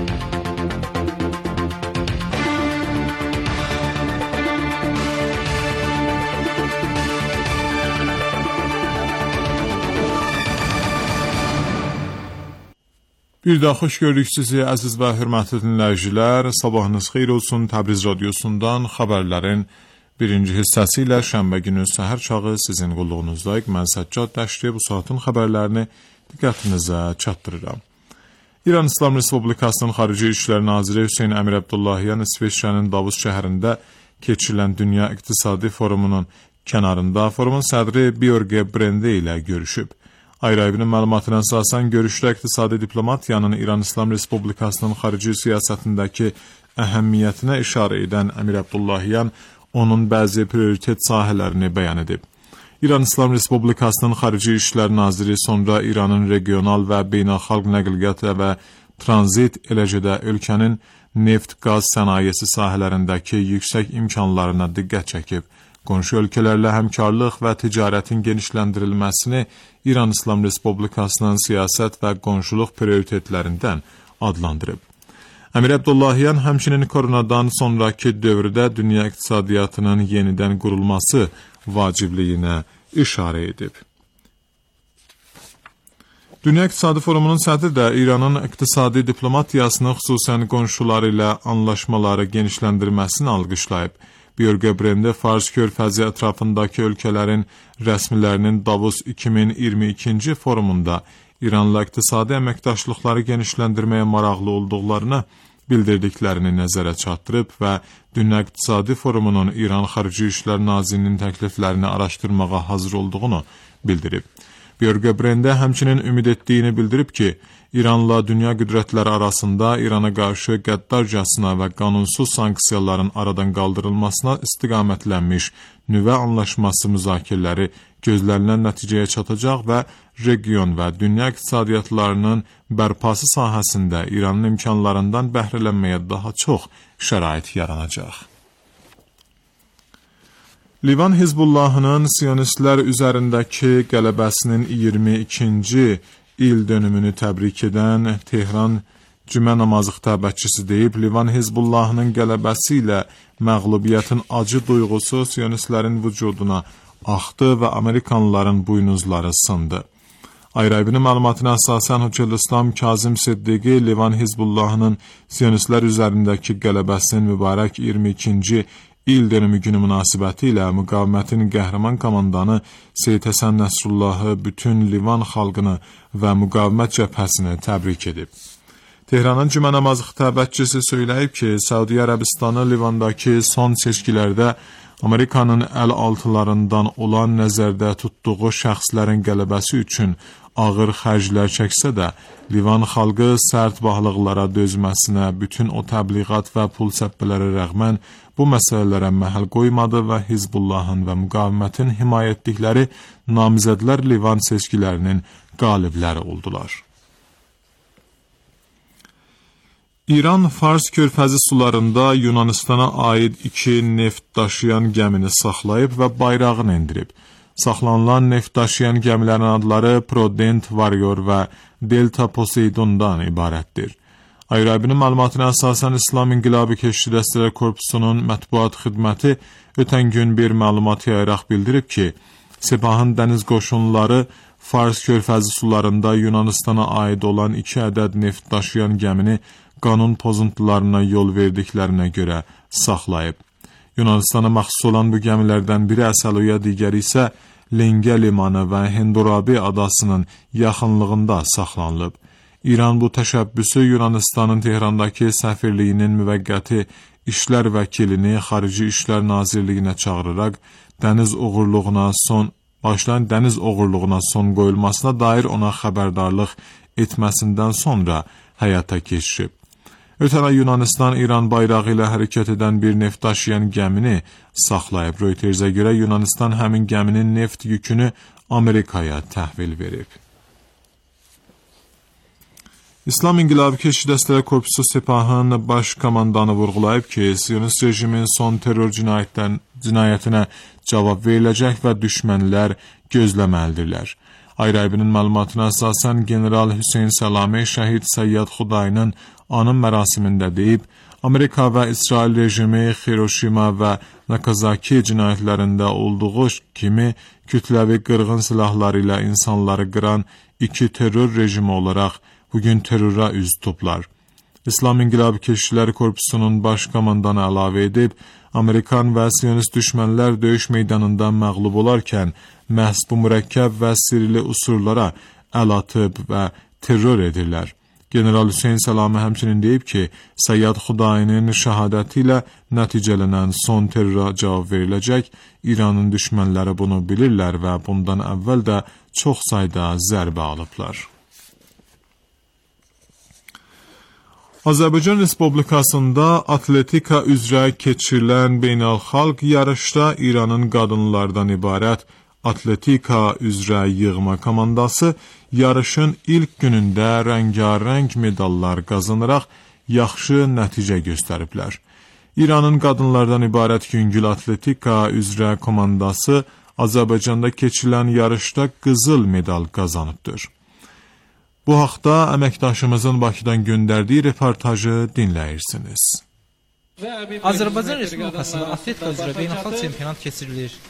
Bir daha xoş gördük sizi, əziz və hörmətli dinləyicilər. Sabahınız xeyir olsun. Təbriz radiosundan xəbərlərin birinci hissəsi ilə şənbə günü səhər çağı sizin qulluğunuzdayıq. Mən Səccad Dəşti bu saatın xəbərlərini diqqətinizə çatdırıram. İran İslam Respublikasının Xarici İşlər Naziri Hüseyn Əmir Abdullahyan İsveçrənin Davos şəhərində keçirilən Dünya İqtisadi Forumunun kənarında forumun sədri Björge Brende ilə görüşüb. Ayrı-ayrı məlumatına əsasən görüşdə iqtisadi diplomatiyanın İran İslam Respublikasının xarici siyasətindəki əhəmiyyətinə işarə edən Əmir Abdullahyan onun bəzi prioritet sahələrini bəyan edib. İran İslam Respublikasının Xarici İşlər Naziri sonra İranın regional və beynəlxalq nəqliyyat və tranzit, eləcə də ölkənin neft-qaz sənayesi sahələrindəki yüksək imkanlarına diqqət çəkib. Qonşu ölkələrlə həmkarlıq və ticarətin genişləndirilməsini İran İslam Respublikasının siyasət və qonşuluq prioritetlərindən adlandırıb. Əmir Abdullahyan həmçinin koronadan sonraki dövrdə dünya iqtisadiyyatının yenidən qurulması vacibliyinə işarə edib. Dünya İqtisadi Forumunun sədri də İranın iqtisadi diplomatiyasını xüsusən qonşuları ilə anlaşmaları genişləndirməsini alqışlayıb. Björge Brende Fars körfəzi ətrafındakı ölkələrin rəsmilərinin Davos iki min iyirmi ikinci forumunda İranla iqtisadi əməkdaşlıqları genişləndirməyə maraqlı olduqlarını bildirdiklərini nəzərə çatdırıb və Dünya İqtisadi Forumunun İran Xarici İşlər Nazirinin təkliflərini araşdırmağa hazır olduğunu bildirib. Björge Brende həmçinin ümid etdiyini bildirib ki, İranla dünya qüdrətləri arasında İrana qarşı qəddarcasına və qanunsuz sanksiyaların aradan qaldırılmasına istiqamətlənmiş nüvə anlaşması müzakirələri gözlənilən nəticəyə çatacaq və region və dünya iqtisadiyyatlarının bərpası sahəsində İranın imkanlarından bəhrələnməyə daha çox şərait yaranacaq. Livan Hizbullahının Siyonistlər üzərindəki qələbəsinin iyirmi ikinci il dönümünü təbrik edən Tehran cümə namazı xitabətçisi deyib, Livan Hizbullahının qələbəsi ilə məğlubiyyətin acı duyğusu Siyonistlərin vücuduna axdı və Amerikanlıların buynuzları sındı. Ayrı-ayrı məlumatına əsasən Hökülislam Kazım Siddiqi Livan Hizbullahının Siyonistlər üzərindəki qələbəsinin mübarək iyirmi ikinci il dönümü günü münasibəti ilə müqavimətin qəhrəman komandanı Seyid Həsən Nəsrullahı, bütün Livan xalqını və müqavimət cəbhəsini təbrik edib. Tehranın cümə namazı xitabətçisi söyləyib ki, Səudiyyə Ərəbistanı Livandakı son seçkilərdə Amerikanın əl altılarından olan nəzərdə tutduğu şəxslərin qələbəsi üçün ağır xərclər çəksə də, Livan xalqı sərt bağlıqlara dözməsinə, bütün o təbliğat və pul səpbələri rəğmən bu məsələlərə məhəl qoymadı və Hizbullahın və müqavimətin himayə etdikləri namizədlər Livan seçkilərinin qalibləri oldular. İran Fars körfəzi sularında Yunanistana aid iki neft daşıyan gəmini saxlayıb və bayrağını endirib. Saxlanılan neft daşıyan gəmilərin adları Prodent Warrior və Delta Poseidon'dan ibarətdir. Ayrabinin məlumatına əsasən İslam İnqilabı Keşişi Dəstələr Korpusunun mətbuat xidməti ötən gün bir məlumat yayaraq bildirib ki, Sepahın dəniz qoşunları Fars körfəzi sularında Yunanistana aid olan iki ədəd neft daşıyan gəmini qanun pozuntularına yol verdiklərinə görə saxlayıb. Yunanistana məxsus olan bu gəmilərdən biri Əsəloya, digəri isə Lengə limanı və Hendorabi adasının yaxınlığında saxlanılıb. İran bu təşəbbüsü Yunanistanın Tehrandakı səfirliyinin müvəqqəti işlər vəkilini Xarici İşlər Nazirliyinə çağıraraq dəniz oğurluğuna son başlayan dəniz oğurluğuna son qoyulmasına dair ona xəbərdarlıq etməsindən sonra həyata keçirib. Ötən ay Yunanistan İran bayrağı ilə hərəkət edən bir neft daşıyan gəmini saxlayıb. Reutersə görə Yunanistan həmin gəminin neft yükünü Amerikaya təhvil verib. İslam İnqilabı Keşişi Dəstələr Korpusu Sepahın baş komandanı vurğulayıb ki, Siyonist rejimin son terror cinayətinə cavab veriləcək və düşmənlər gözləməlidirlər. Ayrabinin məlumatına əsasən General Hüseyn Səlami şəhid Səyyad Xudayının anım mərasimində deyib, Amerika və İsrail rejimi Hiroşima və Nagasaki cinayətlərində olduğu kimi kütləvi qırğın silahları ilə insanları qıran iki terror rejimi olaraq bugün terrora üz tutublar. İslam İnqilabı Keşişləri Korpusunun baş komandanı əlavə edib, Amerikan və Siyonist düşmənlər döyüş meydanında məğlub olarkən məhz bu mürəkkəb və sirli usullara əl atıb və terror edirlər. General Hüseyn Səlami həmçinin deyib ki, Səyyad Xudayinin şəhadəti ilə nəticələnən son terrora cavab veriləcək, İranın düşmənləri bunu bilirlər və bundan əvvəl də çox sayda zərbə alıblar. Azərbaycan Respublikasında atletika üzrə keçirilən beynəlxalq yarışda İranın qadınlardan ibarət atletika üzrə yığma komandası yarışın ilk günündə rəngarəng medallar qazanaraq yaxşı nəticə göstəriblər. İranın qadınlardan ibarət yüngül atletika üzrə komandası Azərbaycanda keçirilən yarışda qızıl medal qazanıbdır. Bu haqda əməkdaşımızın Bakıdan göndərdiyi reportajı dinləyirsiniz.
Azərbaycan Respublikasında atletika üzrə beynəlxalq çempionat keçirilir.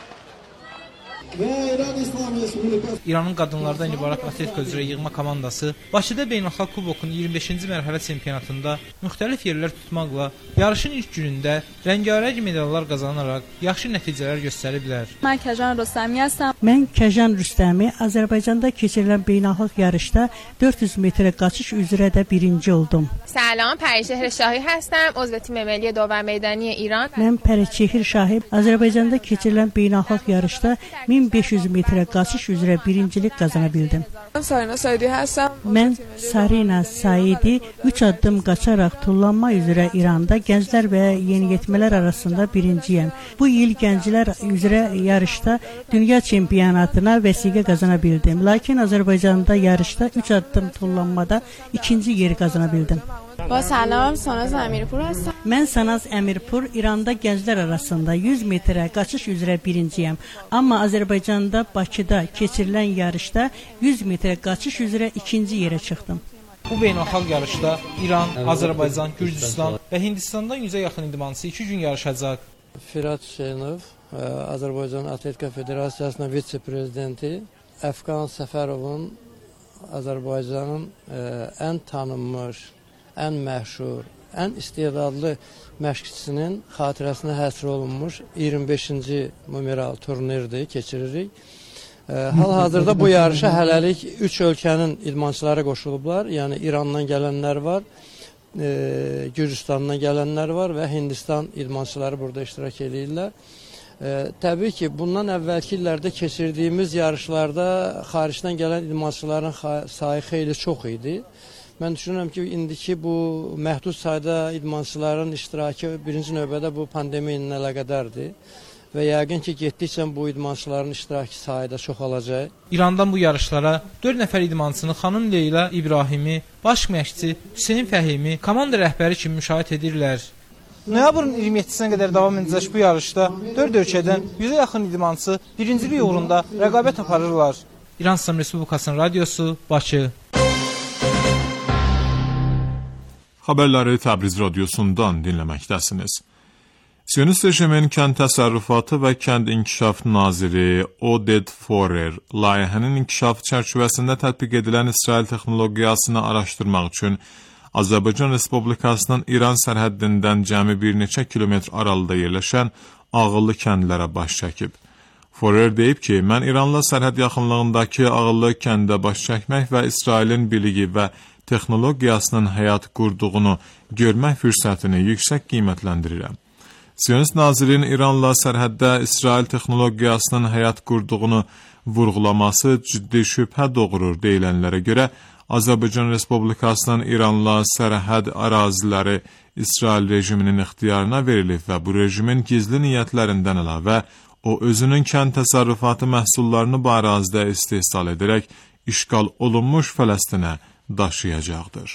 İranın qadınlardan ibarət atletika üzrə yığma komandası Bakıda beynəlxalq kubokun iyirmi beşinci mərhələ çempionatında müxtəlif yerlər tutmaqla yarışın ilk günündə rəngarəng medallar qazanaraq yaxşı nəticələr göstəriblər.
Mən Kəjan Rüstəmi həm.
Mən Kəjan Rüstəmi Azərbaycanda keçirilən beynəlxalq yarışda dörd yüz metrə qaçış üzrə də birinci oldum.
Salam, Pəriçehir Şahi həstəm, uzv tim milli dövrə meydani İran.
Mən Pəriçehir Şahi Azərbaycanda keçirilən beynəlxalq yarışda min beş yüz metrə qaçış üzrə birincilik qazana bildim.
Sarina Saidi həssəm.
Mən Sarina Saidi üç addım qaçaraq tullanma üzrə İranda gənclər və yeniyetmələr arasında birinciyəm. Bu il gənclər üzrə yarışda dünya çempionatına vəsiqə qazana bildim. Lakin Azərbaycanda yarışda üç addım tullanmada ikinci yeri qazana bildim.
Ba salam, Sanaz Əmirpur həssəm.
Mən Sanaz Əmirpur İranda gənclər arasında yüz metrə qaçış üzrə birinciyəm. Amma Azərbaycanda Bakıda keçirilən yarışda yüz metrə qaçış üzrə ikinci yerə çıxdım.
Bu beynəlxalq yarışda İran, Azərbaycan, Gürcüstan və Hindistandan yüzə yaxın idmançı iki gün yarışacaq.
Firat Hüseynov, Azərbaycan Atletika Federasiyasının vitse-prezidenti, Əfqan Səfərovun Azərbaycanın ən tanınmış, ən məşhur, ən istedadlı məşqçisinin xatirəsinə həsr olunmuş iyirmi beşinci numeral turnirdir, keçiririk. Hal-hazırda bu yarışa hələlik üç ölkənin idmançıları qoşulublar. Yəni İrandan gələnlər var, Gürcüstandan gələnlər var və Hindistan idmançıları burada iştirak edirlər. Təbii ki, bundan əvvəlki illərdə keçirdiyimiz yarışlarda xaricdən gələn idmançıların sayı xeyli çox idi. Mən düşünürəm ki, indiki bu məhdud sayda idmançıların iştirakı birinci növbədə bu pandemiya ilə əlaqədardır və yəqin ki, getdikcə bu idmançıların iştirakı sayı da çoxalacaq.
İrandan bu yarışlara dörd nəfər idmançını xanım Leyla İbrahimi, baş məşqçi Hüseyn Fəhimi, komanda rəhbəri kimi müşahidə edirlər. Noyabrın iyirmi yeddisinə qədər davam edəcək bu yarışda dörd ölkədən yüzə yaxın idmançı birincilik uğrunda rəqabət aparırlar. İran İslam Respublikasının radiosu, Bakı.
Xəbərləri Təbriz radiosundan dinləməkdəsiniz. Siyonist rejimin kənd təsərrüfatı və kənd inkişaf naziri Oded Forer layihənin inkişaf çərçivəsində tətbiq edilən İsrail texnologiyasını araşdırmaq üçün Azərbaycan Respublikasının İran sərhəddindən cəmi bir neçə kilometr aralıda yerləşən ağıllı kəndlərə baş çəkib. Forer deyib ki, mən İranla sərhəd yaxınlığındakı ağıllı kəndə baş çəkmək və İsrailin biligi və texnologiyasının həyat qurduğunu görmək fürsətini yüksək qiymətləndirirəm. Siyonist nazirin İranla sərhəddə İsrail texnologiyasının həyat qurduğunu vurğulaması ciddi şübhə doğurur deyilənlərə görə, Azərbaycan Respublikasının İranla sərhəd əraziləri İsrail rejiminin ixtiyarına verilib və bu rejimin gizli niyyətlərindən əlavə, o özünün kənd təsərrüfatı məhsullarını bu ərazidə istehsal edərək işğal olunmuş Fələstinə daşıyacaqdır.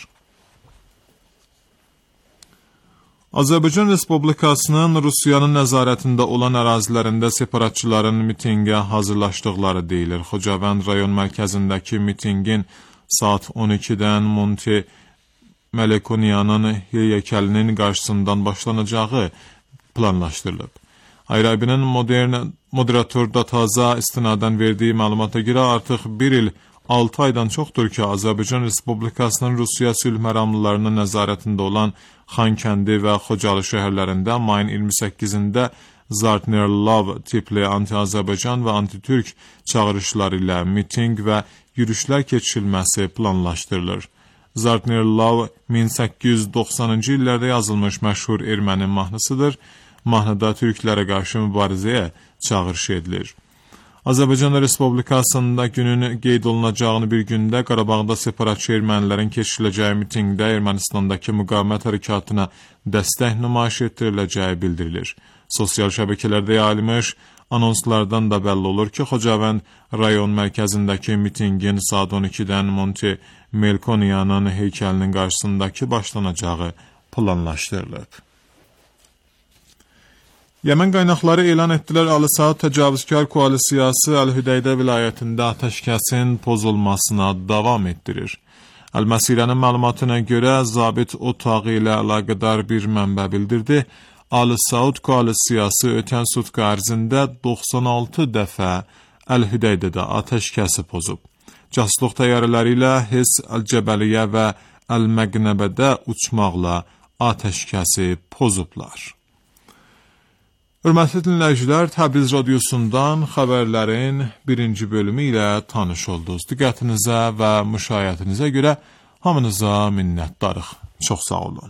Azərbaycan Respublikasının Rusiyanın nəzarətində olan ərazilərində separatçıların mitingə hazırlaşdıqları deyilir. Xocavənd rayon mərkəzindəki mitingin saat on ikidən Monte Melekoniyanın heykəlinin qarşısından başlanacağı planlaşdırılıb. Ayrabinin modern moderator Dataza istinadən verdiyi məlumata görə artıq bir il altı aydan çoxdur ki, Azərbaycan Respublikasının Rusiya sülh məramlılarının nəzarətində olan Xankəndi və Xocalı şəhərlərində mayın iyirmi səkkizində Zartner Love tipli anti-Azərbaycan və anti-Türk çağırışları ilə miting və yürüşlər keçirilməsi planlaşdırılır. Zartner Love min səkkiz yüz doxsanıncı illərdə yazılmış məşhur erməni mahnısıdır. Mahnıda türklərə qarşı mübarizəyə çağırış edilir. Azərbaycan Respublikasında günün qeyd olunacağını bir gündə Qarabağda separatçı ermənilərin keçiriləcəyi mitingdə Ermənistandakı müqavimət hərəkatına dəstək nümayiş etdiriləcəyi bildirilir. Sosial şəbəkələrdə yayılmış anonslardan da bəlli olur ki, Xocavənd rayon mərkəzindəki mitingin saat on ikidən Monte Melkoniyanın heykəlinin qarşısındakı başlanacağı planlaşdırılıb. Yəmən qaynaqları elan etdilər, Ali Saud təcavüzkar koalisiyası Əl-Hüdeydə vilayətində atəşkəsin pozulmasına davam etdirir. Əl-Məsirənin məlumatına görə zabit otağı ilə əlaqədar bir mənbə bildirdi. Ali Saud koalisiyası ötən sutqa ərzində doxsan altı dəfə Əl-Hüdeydədə atəşkəsi pozub. Casusluq təyyarələri ilə Hes Əl-Cəbəliyə və Əl-Məqnəbədə uçmaqla atəşkəsi pozublar. Hörmətli dinləyicilər, Təbriz radiosundan xəbərlərin birinci bölümü ilə tanış oldunuz. Diqqətinizə və müşahiyyətinizə görə hamınıza minnətdarıq. Çox sağ olun.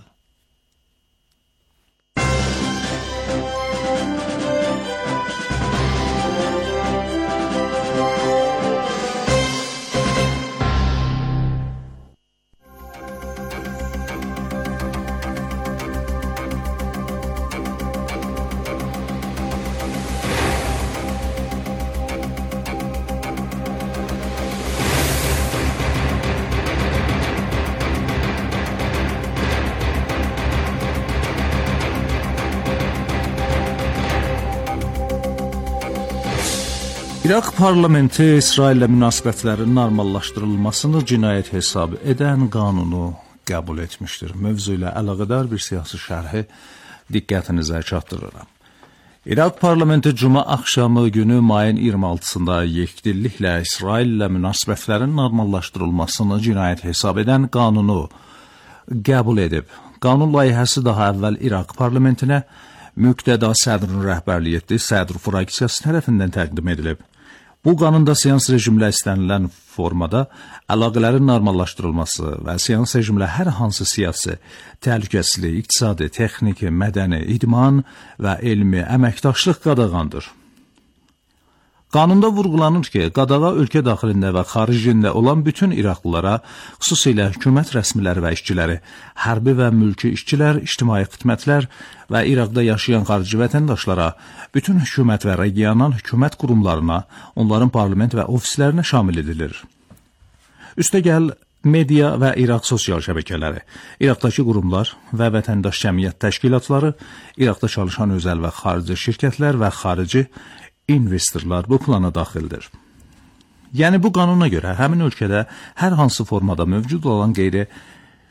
İraq parlamenti İsraillə münasibətlərin normallaşdırılmasını cinayət hesab edən qanunu qəbul etmişdir. Mövzu ilə əlaqədar bir siyasi şərhi diqqətinizə çatdırıram. İraq parlamenti cuma axşamı günü mayın iyirmi altısında yekdilliklə İsraillə münasibətlərin normallaşdırılmasını cinayət hesab edən qanunu qəbul edib. Qanun layihəsi daha əvvəl İraq parlamentinə müqtəda sədrin rəhbərlik etdiyi sədr fraksiyası tərəfindən təqdim edilib. Bu qanunda seans rejimlə istənilən formada əlaqələrin normallaşdırılması və seans rejimlə hər hansı siyasi, təhlükəsizlik, iqtisadi, texniki, mədəni, idman və elmi əməkdaşlıq qadağandır. Qanunda vurğulanır ki, qadağa ölkə daxilində və xaricində olan bütün İraqlılara, xüsusilə hökumət rəsmiləri və işçiləri, hərbi və mülki işçilər, ictimai xidmətlər və İraqda yaşayan xarici vətəndaşlara, bütün hökumət və regional hökumət qurumlarına, onların parlament və ofislərinə şamil edilir. Üstəgəl, media və İraq sosial şəbəkələri, İraqdakı qurumlar və vətəndaş cəmiyyət təşkilatları, İraqda çalışan özəl və xarici şirkətlər və xarici investorlar bu plana daxildir. Yəni bu qanuna görə həmin ölkədə hər hansı formada mövcud olan qeyri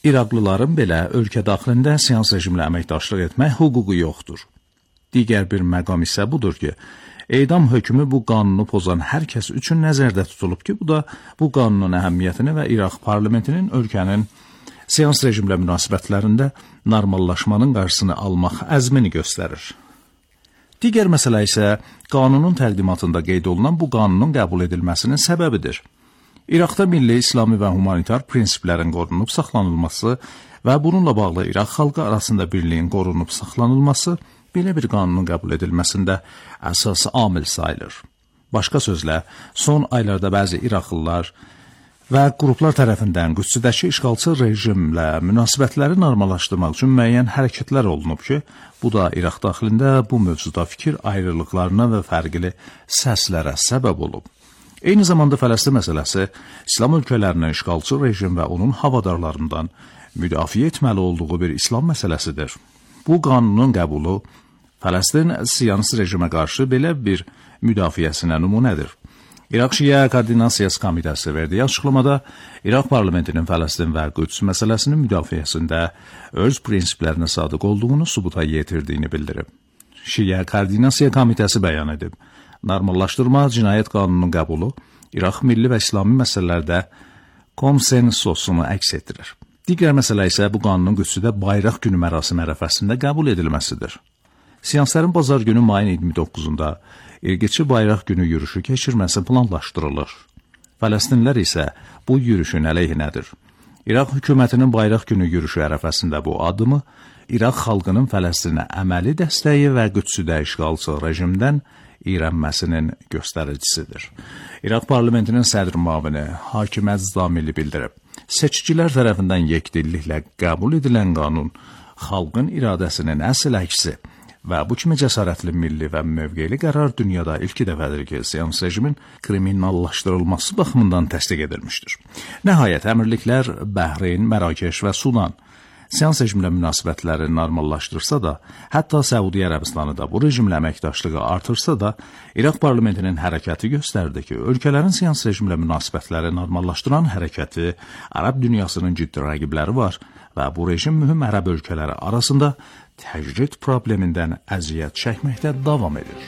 İraqlıların belə ölkə daxilində siyans rejimlə əməkdaşlıq etmək hüququ yoxdur. Digər bir məqam isə budur ki, edam hökmü bu qanunu pozan hər kəs üçün nəzərdə tutulub ki, bu da bu qanunun əhəmiyyətini və İraq parlamentinin ölkənin siyans rejimlə münasibətlərində normallaşmanın qarşısını almaq əzmini göstərir. Digər məsələ isə qanunun təqdimatında qeyd olunan bu qanunun qəbul edilməsinin səbəbidir. İraqda milli, İslami və humanitar prinsiplərin qorunub saxlanılması və bununla bağlı İraq xalqı arasında birliyin qorunub saxlanılması belə bir qanunun qəbul edilməsində əsas amil sayılır. Başqa sözlə, son aylarda bəzi İraqlılar və qruplar tərəfindən Qüdsüdəki işğalçı rejimlə münasibətləri normallaşdırmaq üçün müəyyən hərəkətlər olunub ki, bu da İraq daxilində bu mövzuda fikir ayrılıqlarına və fərqli səslərə səbəb olub. Eyni zamanda Fələstin məsələsi İslam ölkələrinin işğalçı rejim və onun havadarlarından müdafiə etməli olduğu bir İslam məsələsidir. Bu qanunun qəbulu Fələstin siyonist rejimə qarşı belə bir müdafiəsinə nümunədir. İraq Şiə Koordinasiyası Komitəsi verdiyi açıqlamada İraq parlamentinin Fələstin və Qüds məsələsinin müdafiəsində öz prinsiplərinə sadiq olduğunu sübuta yetirdiyini bildirib. Şiə Koordinasiya Komitəsi bəyan edib. Normallaşdırma cinayət qanununun qəbulu İraq milli və İslami məsələlərdə konsensosunu əks etdirir. Digər məsələ isə bu qanunun Qüdsüdə bayraq günü mərasimi ərəfəsində qəbul edilməsidir. Siyansların bazar günü mayın iyirmi doqquzunda İrqiçi bayraq günü yürüşü keçirməsi planlaşdırılır. Fələstinlər isə bu yürüşün əleyhinədir. İraq hökumətinin bayraq günü yürüşü ərəfəsində bu addımı İraq xalqının Fələstinə əməli dəstəyi və Qüdsüdə işğalçı rejimdən iyrənməsinin göstəricisidir. İraq parlamentinin sədr müavini Hakim Əzdamili bildirib. Seçicilər tərəfindən yekdilliklə qəbul edilən qanun xalqın iradəsinin əsl əksi və bu kimi cəsarətli milli və mövqeli qərar dünyada ilk dəfədir ki, siyonist rejimin kriminallaşdırılması baxımından təsdiq edilmişdir. Nəhayət, əmirliklər Bəhreyn, Mərakeş və Sudan siyans rejimlə münasibətləri normallaşdırsa da, hətta Səudiyyə Ərəbistanı da bu rejimlə əməkdaşlığı artırsa da, İraq parlamentinin hərəkəti göstərdi ki, ölkələrin siyans rejimlə münasibətləri normallaşdıran hərəkəti Ərəb dünyasının ciddi rəqibləri var və bu rejim mühüm Ərəb ölkələri arasında təcrid problemindən əziyyət çəkməkdə davam edir.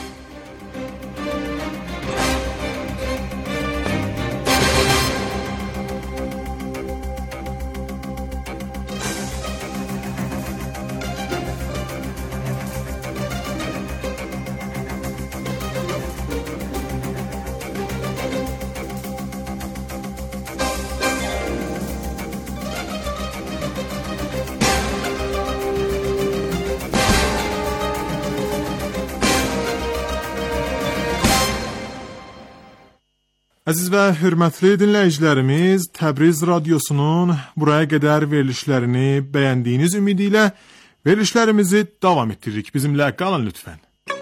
Əziz və hörmətli dinləyicilərimiz, Təbriz radiosunun buraya qədər verilişlərini bəyəndiyiniz ümidi ilə verilişlərimizi davam etdiririk. Bizimlə qalın lütfən.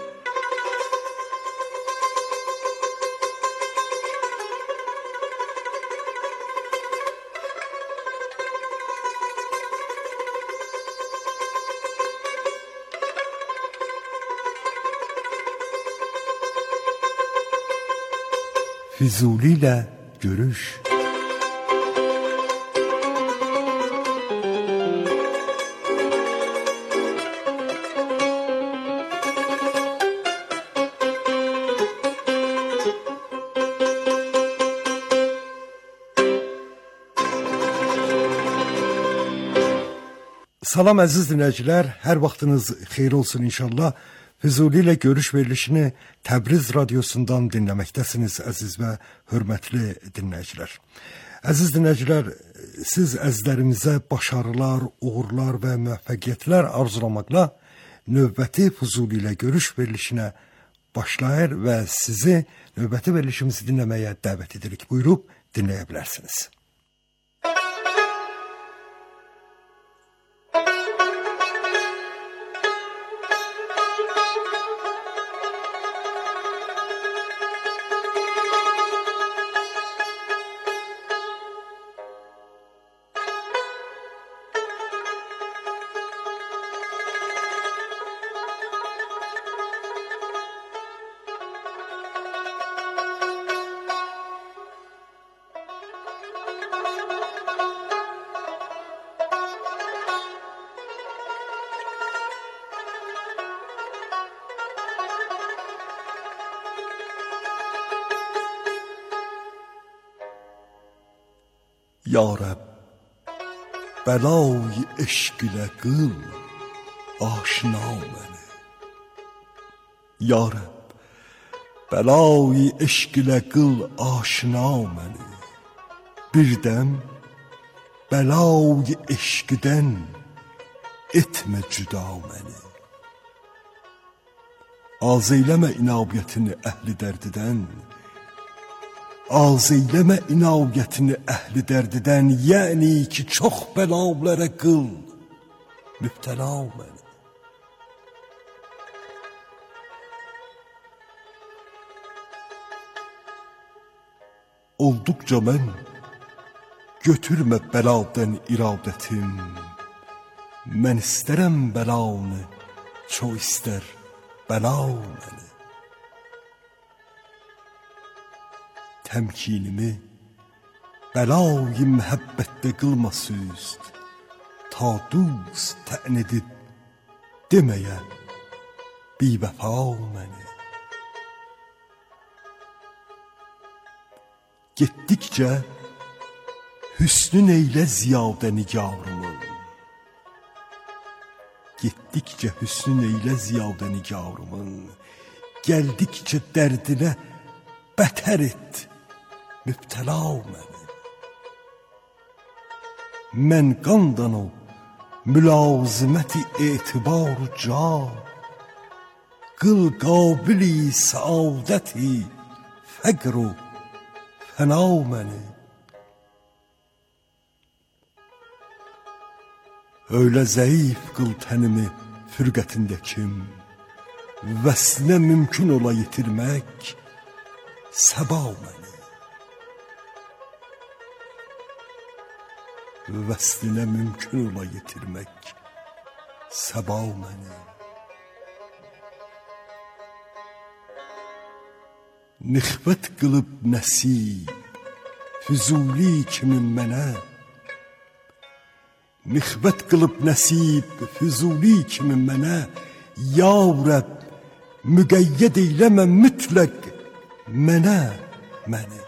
Füzuli ilə görüş. Salam əziz dinləyicilər, hər vaxtınız xeyir olsun inşallah. Füzuli ilə görüş verilişini Təbriz radiosundan dinləməkdəsiniz əziz və hörmətli dinləyicilər. Əziz dinləyicilər, siz əzizlərimizə başarılar, uğurlar və müvəffəqiyyətlər arzulamaqla növbəti Füzuli ilə görüş verilişinə başlayır və sizi növbəti verilişimizi dinləməyə dəvət edirik. Buyurub dinləyə bilərsiniz. Ya Rəbb, bəlay eşq ilə qıl aşina məni. Ya Rəbb, bəlay eşq ilə qıl aşina məni. Birdəm bəlay eşqdən etmə cüda məni. Az eyləmə inabiyyətini əhli dərdidən, az eyləmə inabiyyətini əhli dərdidən, yəni ki, çox bəlalara qıl mübtəla məni. Olduqca mən götürmə bəladən iradətim, mən istərəm bəlanı, çox istər bəla məni. Təmkinimi bəla-i məhəbbətdə qılma süst, ta dost tən edib deməyə bivəfa məni. Getdikcə hüsnün eylə ziyadə nigarımın, getdikcə hüsnün eylə ziyadə nigarımın, gəldikcə dərdinə bətər et mübtəla məni. Mən qandan o mülaziməti etibar ca, qıl qabili səadəti fəqr o fəna məni. Öyle zayıf qıl tənimi fürqətindəkim, vəslinə mümkün ola yitirmək səba məni. Vəslinə mümkün ola yitirmək səba məni. Nixbət qılıb nəsib Füzuli kimi mənə, nixbət qılıb nəsib Füzuli kimi mənə, ya Rəbb, müqəyyəd eyləmə mütləq mənə, məni.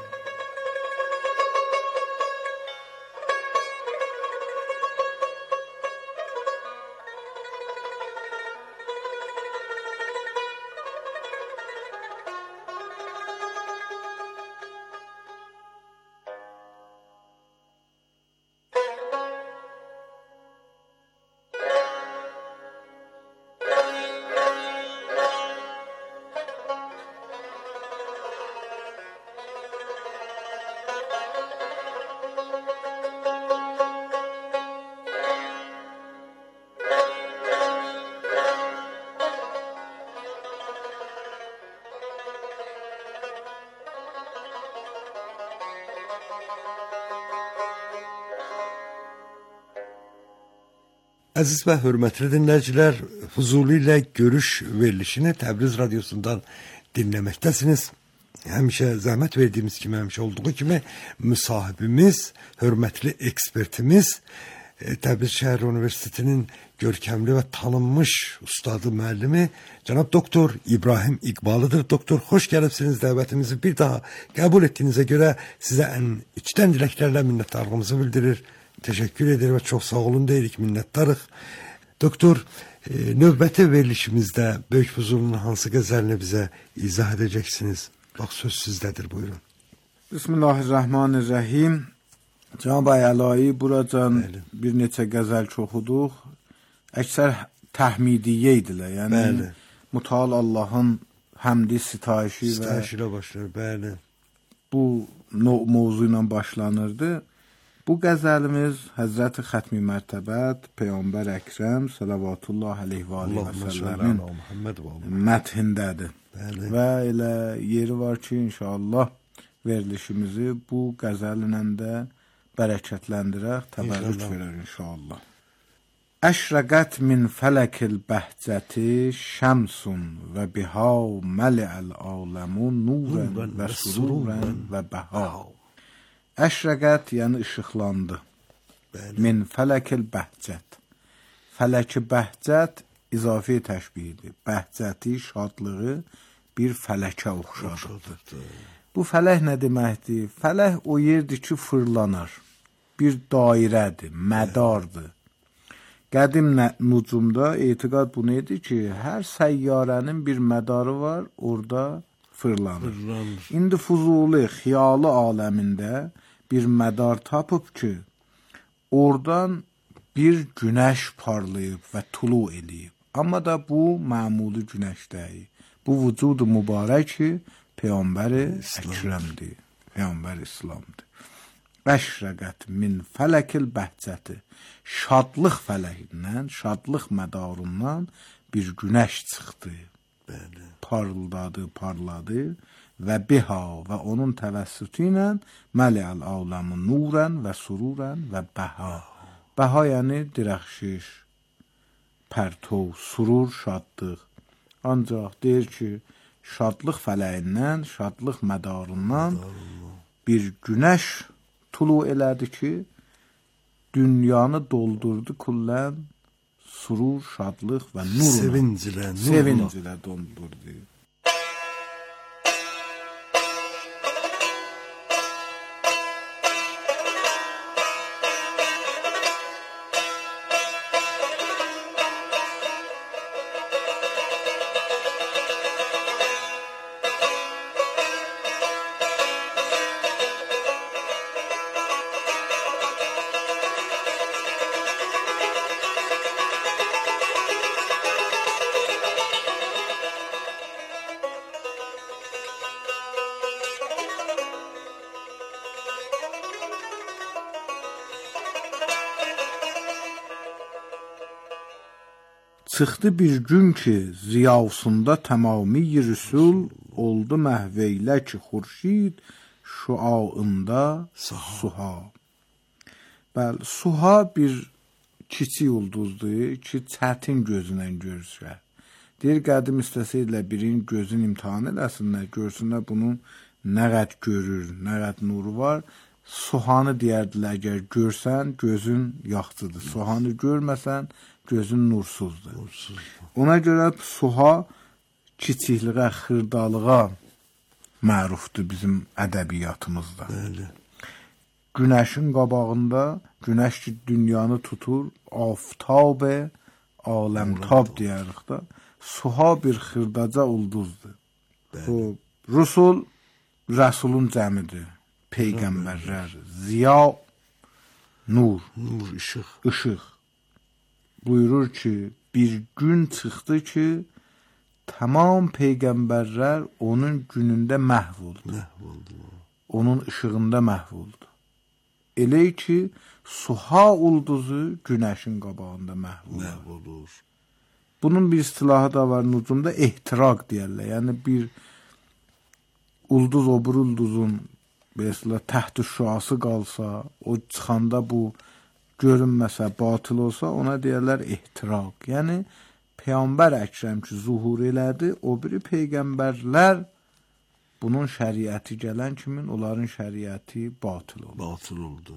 Əziz və hörmətli dinləyicilər, Füzuli ilə görüş verilişini Təbriz radiosundan dinləməkdəsiniz. Həmişə zəhmət verdiyimiz kimi, həmişə olduğu kimi müsahibimiz, hörmətli ekspertimiz, Təbriz Şəhər Universitetinin görkəmli və tanınmış ustadı, müəllimi cənab doktor İbrahim İqbalıdır. Doktor, xoş gəlibsiniz, dəvətimizi bir daha qəbul etdiyinizə görə sizə ən içdən diləklərlə minnətdarlığımızı bildirir. Teşekkür ederim ve çok sağ olun deyirik, minnettarıq. Doktor, e, növbəti verilişimizdə Böyük Füzulinin hansı qəzəlini bizə izah edəcəksiniz? Bax, söz sizdədir, buyurun.
Bismillahirrahmanirrahim. Cənab-ı Əlayi, buracan Bəli. bir neçə qəzəl çoxuduq. Əksər təhmidiyyə idilər, yəni Bəli. Mutal Allahın həmdi, sitayişi və
sitayişi ilə başlar, bəli.
Bu mövzu ilə başlanırdı. Bu qəzəlimiz Həzrət-i Xətmi Mərtəbət Peyğəmbər Əkrəm Salavatullah aleyhi və aleyhi və səlləmin məthindədir. Bəli. Və elə yeri var ki, inşallah verilişimizi bu qəzəllə də bərəkətləndirək, təbərrük verər inşallah. Əşrəqət min fələkil bəhcəti şəmsun və biha məli'əl aləmun nurən və sururən və bəha. Əşrəqət, yəni işıqlandı. Bəli. Min fələkil bəhcət. Fələki bəhcət izafi təşbihidir. Bəhcəti, şadlığı bir fələkə oxşadır. Bu fələk nə deməkdir? Fələk o yerdir ki, fırlanar.
bir dairədir, mədardır. Qədim nucumda etiqad bu nedir ki, hər səyyarənin bir mədarı var, orada fırlanır. fırlanır. İndi Fuzuli xiyalı aləmində bir mədar tapıb ki, oradan bir günəş parlayıb və tulu eləyib. Amma da bu məmuli günəş deyil. Bu vücudu mübarəki Peyğəmbər Əkrəmdir, Peyğəmbər İslamdır. Əşrəqət min fələkil bəhcəti, şadlıq fələhindən, şadlıq mədarından bir günəş çıxdı. Bəli. Parıldadı, parladı və biha və onun təvəssütü ilə məliəl aləmü nurən və sururən və bəha. Bəha yəni dirəxşiş, pərtov, surur, şadlıq. Ancaq deyir ki, şadlıq fələyindən, şadlıq mədarından bir günəş tulu elədi ki, dünyanı doldurdu kullən surur, şadlıq və nurla.
Sevincilə, nurla.
Sevincilə doldurdu. Çıxdı bir gün ki, ziyasında tamami rüsul oldu məhveylə ki, xurşid şuaında suha. Bəli, suha bir kiçik ulduzdur ki, çətin gözünə görsə. Deyir, qədim istəsəydilə birinin gözün imtihan eləsinlər, görsünlər bunun nə qəd görür, nə qəd nuru var. Suhanı deyərdilər, əgər görsən, gözün yaxçıdır. Suhanı görməsən, gözün nursuzdur. nursuzdur. Ona görə suha kiçikliyə, xırdalığa mərufdur bizim ədəbiyyatımızda. Bəli. Günəşin qabağında, günəş ki, dünyanı tutur, aftab-ı aləmtab deyərik da, suha bir xırdaca ulduzdur. Bu, Rusul, Rəsulun cəmidir. Peyğəmbərlər, ziya, nur, nur, işıq, işıq. Buyurur ki, bir gün çıxdı ki, tamam peyğəmbərlər onun günündə məhv oldu. Məhv oldu. Onun işığında məhv oldu. Elə ki, suha ulduzu günəşin qabağında məhv olur. Məhv olur. Bunun bir istilahı da var nucumda, ehtiraq deyərlər. Yəni bir ulduz o bir ulduzun mesela təhtü şüası qalsa, o çıxanda bu görünməsə, batıl olsa, ona deyərlər ehtiraq. Yəni, Peyğəmbər Əkrəm ki, zuhur elədi, o biri peyğəmbərlər bunun şəriəti gələn kimin, onların şəriəti batıl oldu. Batıl oldu.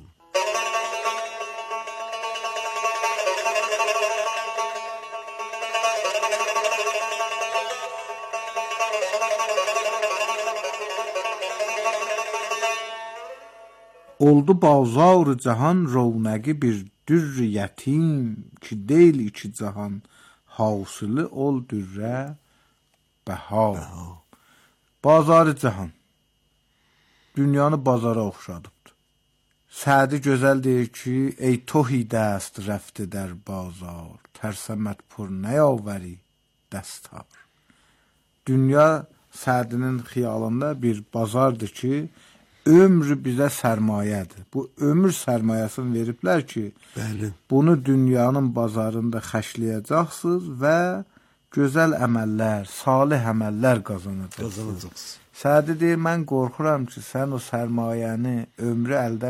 Oldu bazar-ı cahan rovnəqi bir dürr-i yətim ki, deyil iki cahan hasılı ol dürrə bəha. Bazar-ı cahan dünyanı bazara oxşadıbdır. Sədi gözəl deyir ki, ey tohi dəst rəfti dər bazar, tərsəmət pur nəyavəri dəstar. Dünya Sədinin xiyalında bir bazardır ki, ömrü bizə sərmayədir. Bu ömür sərmayəsini veriblər ki, bəli, bunu dünyanın bazarında xərcləyəcəksiniz və gözəl əməllər, salih əməllər qazanacaqsınız. Sədi deyir, mən qorxuram ki, sən o sərmayəni ömrü əldən